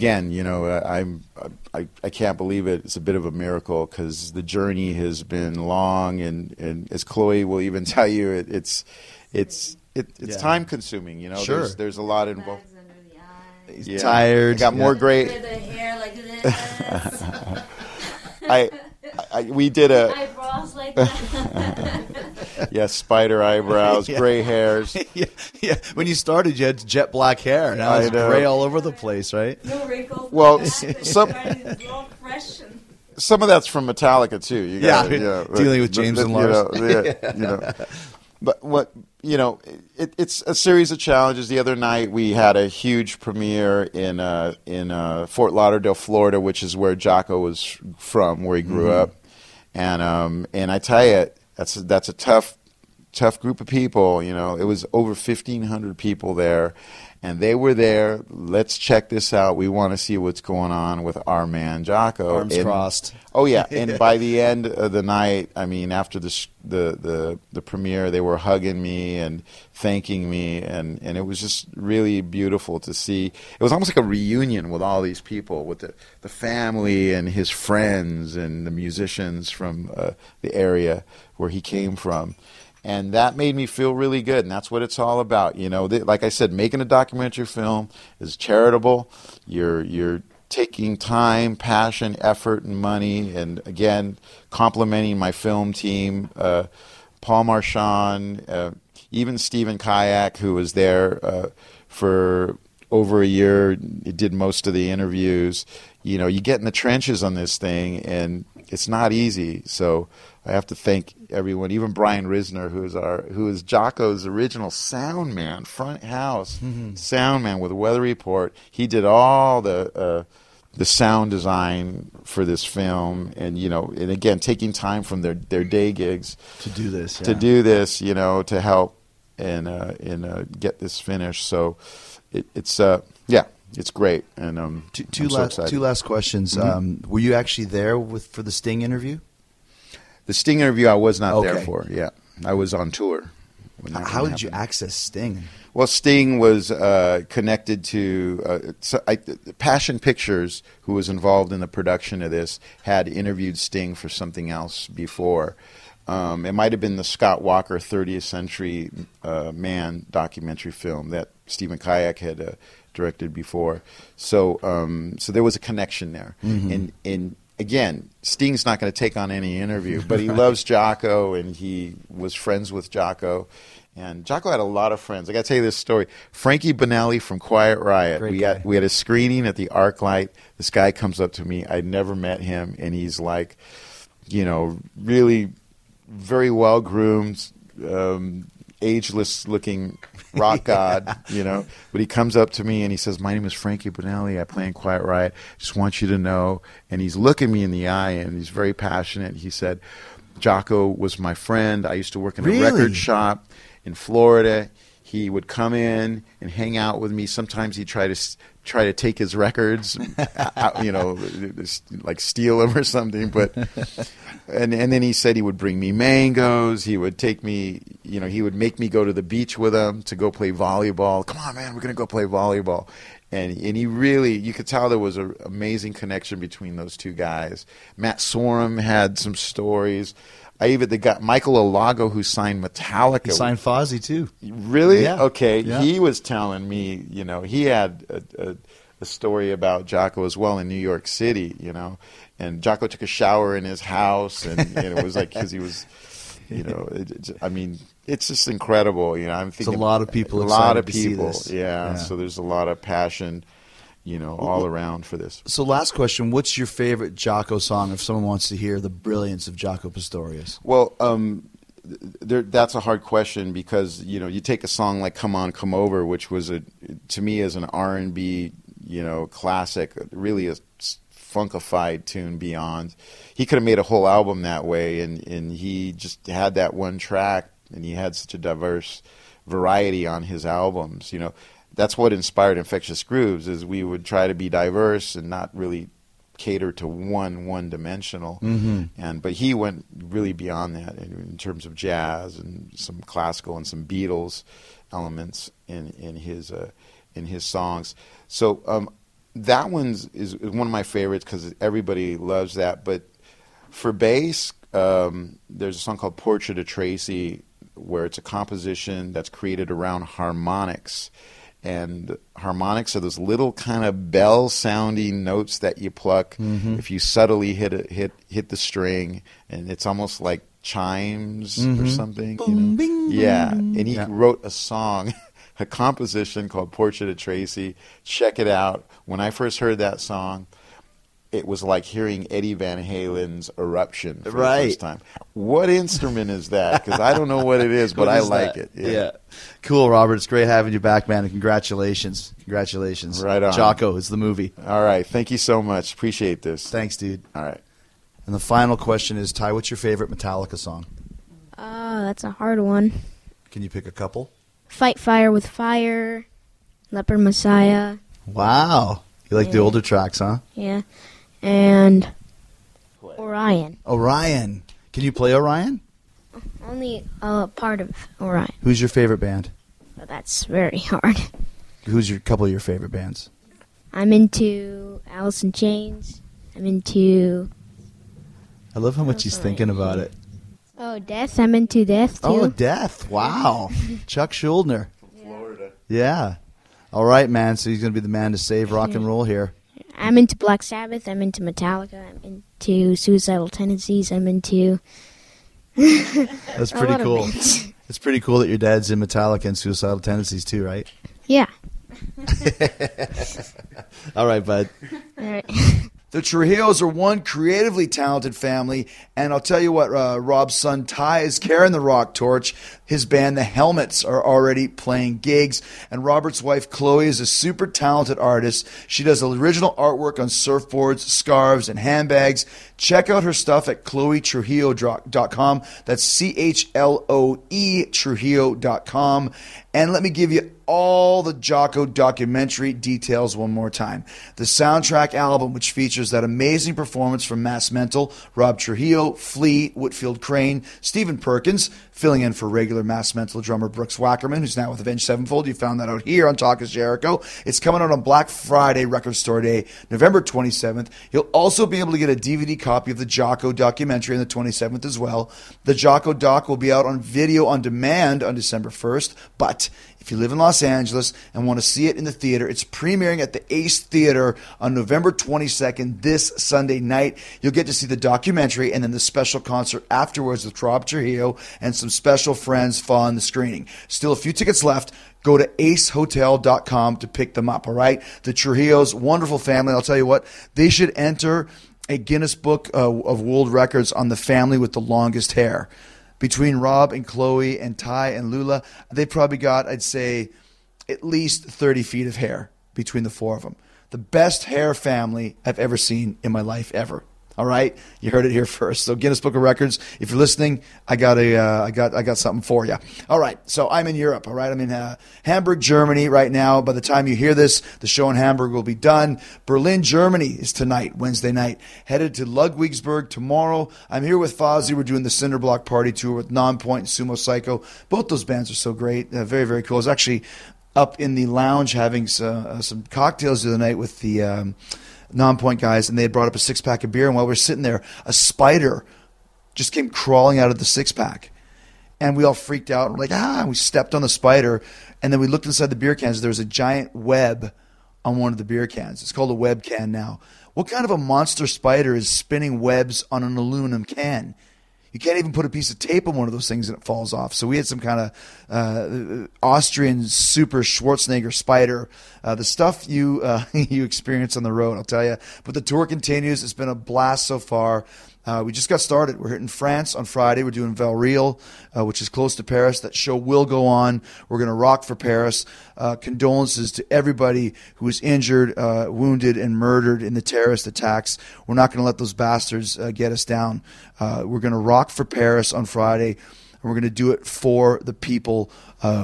Speaker 5: can't believe it. It's a bit of a miracle because the journey has been long, and as Chloe will even tell you, it's time consuming.
Speaker 3: Sure.
Speaker 5: There's a lot involved.
Speaker 3: He's tired.
Speaker 5: I got more gray.
Speaker 6: The hair like this.
Speaker 5: We did a
Speaker 6: Eyebrows like that.
Speaker 5: spider eyebrows, gray hairs.
Speaker 3: Yeah. When you started, you had jet black hair. Now it's gray all over the place, right?
Speaker 6: No wrinkles.
Speaker 5: Well,
Speaker 6: some
Speaker 5: of that's from Metallica too. You gotta,
Speaker 3: dealing with James and Lars.
Speaker 5: But what it's a series of challenges. The other night we had a huge premiere in Fort Lauderdale, Florida, which is where Jaco was from, where he grew up, and I tell you, that's a tough tough group of people. You know, it was over 1,500 people there, and they were there. Let's check this out. We want to see what's going on with our man Jaco.
Speaker 3: Arms crossed.
Speaker 5: Oh yeah, and by the end of the night, I mean, after the premiere, they were hugging me and thanking me, and it was just really beautiful to see. It was almost like a reunion with all these people, with the family and his friends and the musicians from the area where he came from. And that made me feel really good, and that's what it's all about. You know, like I said, making a documentary film is charitable. You're taking time, passion, effort, and money, and again, complimenting my film team, Paul Marchand, even Stephen Kayak, who was there for over a year, did most of the interviews. You know, you get in the trenches on this thing, and it's not easy. So I have to thank everyone, even Brian Risner, who is Jaco's original sound man, front house sound man with Weather Report. He did all the sound design for this film, and you know, and again, taking time from their day gigs
Speaker 3: to do this,
Speaker 5: you know, to help and get this finished. So it's great, and
Speaker 3: two last questions. Were you actually there for the Sting interview?
Speaker 5: The Sting interview I was not there for. Yeah, I was on tour.
Speaker 3: How did you access Sting?
Speaker 5: Well, Sting was connected to Passion Pictures, who was involved in the production of this, had interviewed Sting for something else before. It might have been the Scott Walker 30th Century Man documentary film that Stephen Kayak had directed before. So there was a connection there. And again, Sting's not going to take on any interview, but he loves Jaco, and he was friends with Jaco. And Jaco had a lot of friends. I got to tell you this story. Frankie Bonelli from Quiet Riot. We had a screening at the ArcLight. This guy comes up to me. I'd never met him, and he's like, you know, really very well groomed, ageless looking rock god, you know. But he comes up to me and he says, "My name is Frankie Bonelli. I play in Quiet Riot. Just want you to know." And he's looking me in the eye, and he's very passionate. He said, "Jaco was my friend. I used to work in a record shop in Florida. He would come in and hang out with me. Sometimes he'd try to take his records, you know, like steal them or something. But and then he said he would bring me mangoes. He would take me, you know, he would make me go to the beach with him to go play volleyball. Come on, man, we're gonna go play volleyball." And he really, you could tell there was an amazing connection between those two guys. Matt Sorum had some stories. They got Michael Alago, who signed Metallica.
Speaker 3: He signed Fozzy too.
Speaker 5: Really?
Speaker 3: Yeah.
Speaker 5: Okay.
Speaker 3: Yeah.
Speaker 5: He was telling me, you know, he had a story about Jaco as well in New York City, you know, and Jaco took a shower in his house, and it was like because he was, you know, I mean, it's just incredible, you know. I'm thinking
Speaker 3: a lot of people. To see this.
Speaker 5: Yeah. So there's a lot of passion, you know, all around for this.
Speaker 3: So last question, what's your favorite Jaco song if someone wants to hear the brilliance of Jaco Pastorius?
Speaker 5: Well, that's a hard question because, you know, you take a song like Come On, Come Over, which was, to me, as an R&B, you know, classic, really a funkified tune beyond. He could have made a whole album that way, and he just had that one track, and he had such a diverse variety on his albums, you know. That's what inspired Infectious Grooves, is we would try to be diverse and not really cater to one-dimensional. But he went really beyond that in terms of jazz and some classical and some Beatles elements in his songs. So that one is one of my favorites because everybody loves that. But for bass, there's a song called Portrait of Tracy, where it's a composition that's created around harmonics. And harmonics are those little kind of bell-sounding notes that you pluck if you subtly hit the string, and it's almost like chimes or something.
Speaker 3: Boom,
Speaker 5: you know?
Speaker 3: bing,
Speaker 5: yeah,
Speaker 3: boom.
Speaker 5: and he wrote a song, a composition called Portrait of Tracy. Check it out. When I first heard that song, it was like hearing Eddie Van Halen's Eruption for the first time. What instrument is that? Because I don't know what it is, but I like it.
Speaker 3: Yeah. Cool, Robert. It's great having you back, man. And congratulations. Congratulations.
Speaker 5: Right on.
Speaker 3: Jaco is the movie.
Speaker 5: All right. Thank you so much. Appreciate this.
Speaker 3: Thanks, dude.
Speaker 5: All right.
Speaker 3: And the final question is, Ty, what's your favorite Metallica song?
Speaker 7: Oh, that's a hard one.
Speaker 3: Can you pick a couple?
Speaker 7: Fight Fire with Fire, Leopard Messiah,
Speaker 3: Wow. You like the older tracks, huh?
Speaker 7: yeah, and Orion.
Speaker 3: Orion. Can you play Orion?
Speaker 7: Only a part of Orion.
Speaker 3: Who's your favorite band?
Speaker 7: But that's very hard.
Speaker 3: Who's your couple of your favorite bands?
Speaker 7: I'm into Alice in Chains. I'm into
Speaker 3: I love how much he's thinking about it.
Speaker 7: Death. I'm into Death too.
Speaker 3: Oh, Death. Wow. Chuck Schuldiner. Florida. Yeah. All right, man. So he's going to be the man to save rock and roll here.
Speaker 7: I'm into Black Sabbath. I'm into Metallica. I'm into Suicidal Tendencies. I'm into
Speaker 3: That's pretty
Speaker 7: lot of
Speaker 3: cool.
Speaker 7: bands.
Speaker 3: It's pretty cool that your dad's in Metallica and Suicidal Tendencies too, right?
Speaker 7: Yeah.
Speaker 3: All right, bud.
Speaker 7: All right.
Speaker 3: The Trujillos are one creatively talented family, and I'll tell you what, Rob's son Ty is carrying the rock torch. His band, The Helmets, are already playing gigs, and Robert's wife Chloe is a super talented artist. She does original artwork on surfboards, scarves, and handbags. Check out her stuff at ChloeTrujillo.com. That's CHLOE Trujillo.com. And let me give you all the Jocko documentary details one more time. The soundtrack album, which features that amazing performance from Mass Mental, Rob Trujillo, Flea, Whitfield Crane, Stephen Perkins, filling in for regular Mass Mental drummer Brooks Wackerman, who's now with Avenged Sevenfold. You found that out here on Talk is Jericho. It's coming out on Black Friday, Record Store Day, November 27th. You'll also be able to get a DVD copy of the Jocko documentary on the 27th as well. The Jocko doc will be out on video on demand on December 1st, but if you live in Los Angeles and want to see it in the theater, it's premiering at the Ace Theater on November 22nd, this Sunday night. You'll get to see the documentary and then the special concert afterwards with Rob Trujillo and some special friends following the screening. Still a few tickets left. Go to acehotel.com to pick them up, all right? The Trujillos, wonderful family. I'll tell you what, they should enter a Guinness Book of World Records on the family with the longest hair. Between Rob and Chloe and Ty and Lula, they probably got, I'd say, at least 30 feet of hair between the four of them. The best hair family I've ever seen in my life, ever. All right, you heard it here first. So Guinness Book of Records. If you're listening, I got something for you. All right, so I'm in Europe. All right, I'm in Hamburg, Germany right now. By the time you hear this, the show in Hamburg will be done. Berlin, Germany is tonight, Wednesday night. Headed to Ludwigsburg tomorrow. I'm here with Fozzy. We're doing the Cinderblock Party Tour with Nonpoint and Sumo Psycho. Both those bands are so great. Very, very cool. I was actually up in the lounge having some cocktails the other night with the Nonpoint guys, and they had brought up a six-pack of beer, and while we were sitting there, a spider just came crawling out of the six-pack. And we all freaked out, and we're like, and we stepped on the spider, and then we looked inside the beer cans. There was a giant web on one of the beer cans. It's called a web can now. What kind of a monster spider is spinning webs on an aluminum can? You can't even put a piece of tape on one of those things and it falls off. So we had some kind of Austrian super Schwarzenegger spider. The stuff you you experience on the road, I'll tell you. But the tour continues. It's been a blast so far. We just got started. We're hitting France on Friday. We're doing Valreal, which is close to Paris. That show will go on. We're going to rock for Paris. Condolences to everybody who was injured, wounded, and murdered in the terrorist attacks. We're not going to let those bastards get us down. We're going to rock for Paris on Friday, and we're going to do it for the people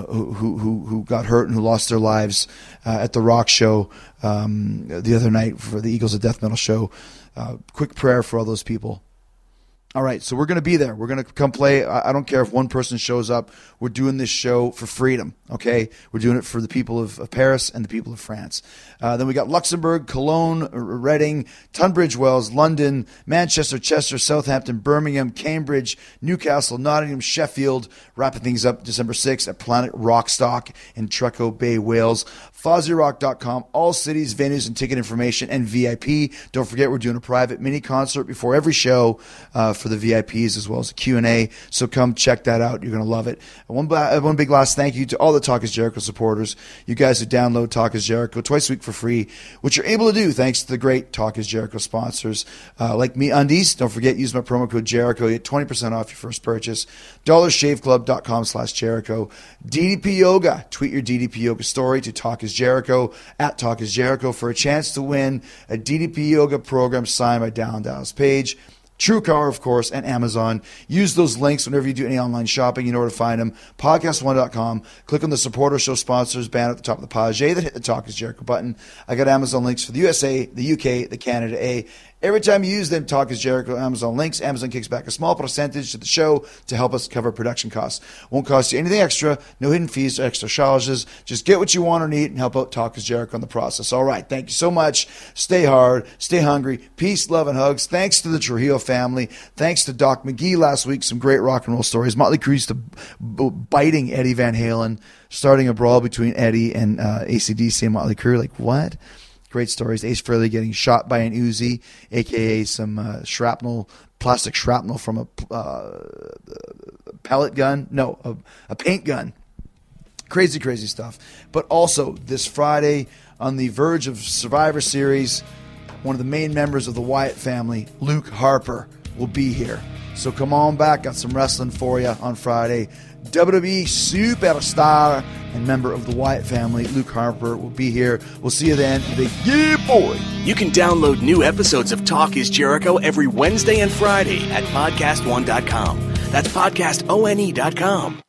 Speaker 3: who got hurt and who lost their lives at the rock show the other night for the Eagles of Death Metal show. Quick prayer for all those people. All right, so we're going to be there. We're going to come play. I don't care if one person shows up. We're doing this show for freedom, okay? We're doing it for the people of Paris and the people of France. Then we got Luxembourg, Cologne, Reading, Tunbridge Wells, London, Manchester, Chester, Southampton, Birmingham, Cambridge, Newcastle, Nottingham, Sheffield. Wrapping things up December 6th at Planet Rockstock in Treco Bay, Wales. FozzyRock.com, all cities, venues, and ticket information, and VIP. Don't forget, we're doing a private mini concert before every show for the VIPs, as well as a Q&A. So come check that out. You're going to love it. And one big last thank you to all the Talk is Jericho supporters. You guys who download Talk is Jericho twice a week for free, which you're able to do thanks to the great Talk is Jericho sponsors like MeUndies. Don't forget, use my promo code Jericho. You get 20% off your first purchase. DollarShaveClub.com/Jericho. DDP Yoga. Tweet your DDP Yoga story to Talk is Jericho, at Talk is Jericho, for a chance to win a DDP Yoga program signed by Dallin Dallas Page. TrueCar, of course, and Amazon. Use those links whenever you do any online shopping. You know where to find them. Podcast1.com. Click on the Support Our Show Sponsors banner at the top of the page. Then hit the Talk is Jericho button. I got Amazon links for the USA, the UK, the Canada A. Every time you use them, Talk is Jericho, Amazon links, Amazon kicks back a small percentage to the show to help us cover production costs. Won't cost you anything extra, no hidden fees or extra charges. Just get what you want or need and help out Talk is Jericho in the process. All right, thank you so much. Stay hard, stay hungry. Peace, love, and hugs. Thanks to the Trujillo family. Thanks to Doc McGee last week. Some great rock and roll stories. Motley Crue used to biting Eddie Van Halen, starting a brawl between Eddie and AC/DC and Motley Crue. Like, what? Great stories. Ace Frehley getting shot by an Uzi, a.k.a. some shrapnel, plastic shrapnel from a pellet gun. No, a paint gun. Crazy, crazy stuff. But also, this Friday, on the verge of Survivor Series, one of the main members of the Wyatt family, Luke Harper, will be here. So come on back. Got some wrestling for you on Friday. WWE superstar and member of the Wyatt family, Luke Harper, will be here. We'll see you then. Yeah, boy.
Speaker 4: You can download new episodes of Talk is Jericho every Wednesday and Friday at podcast1.com. That's podcastone.com.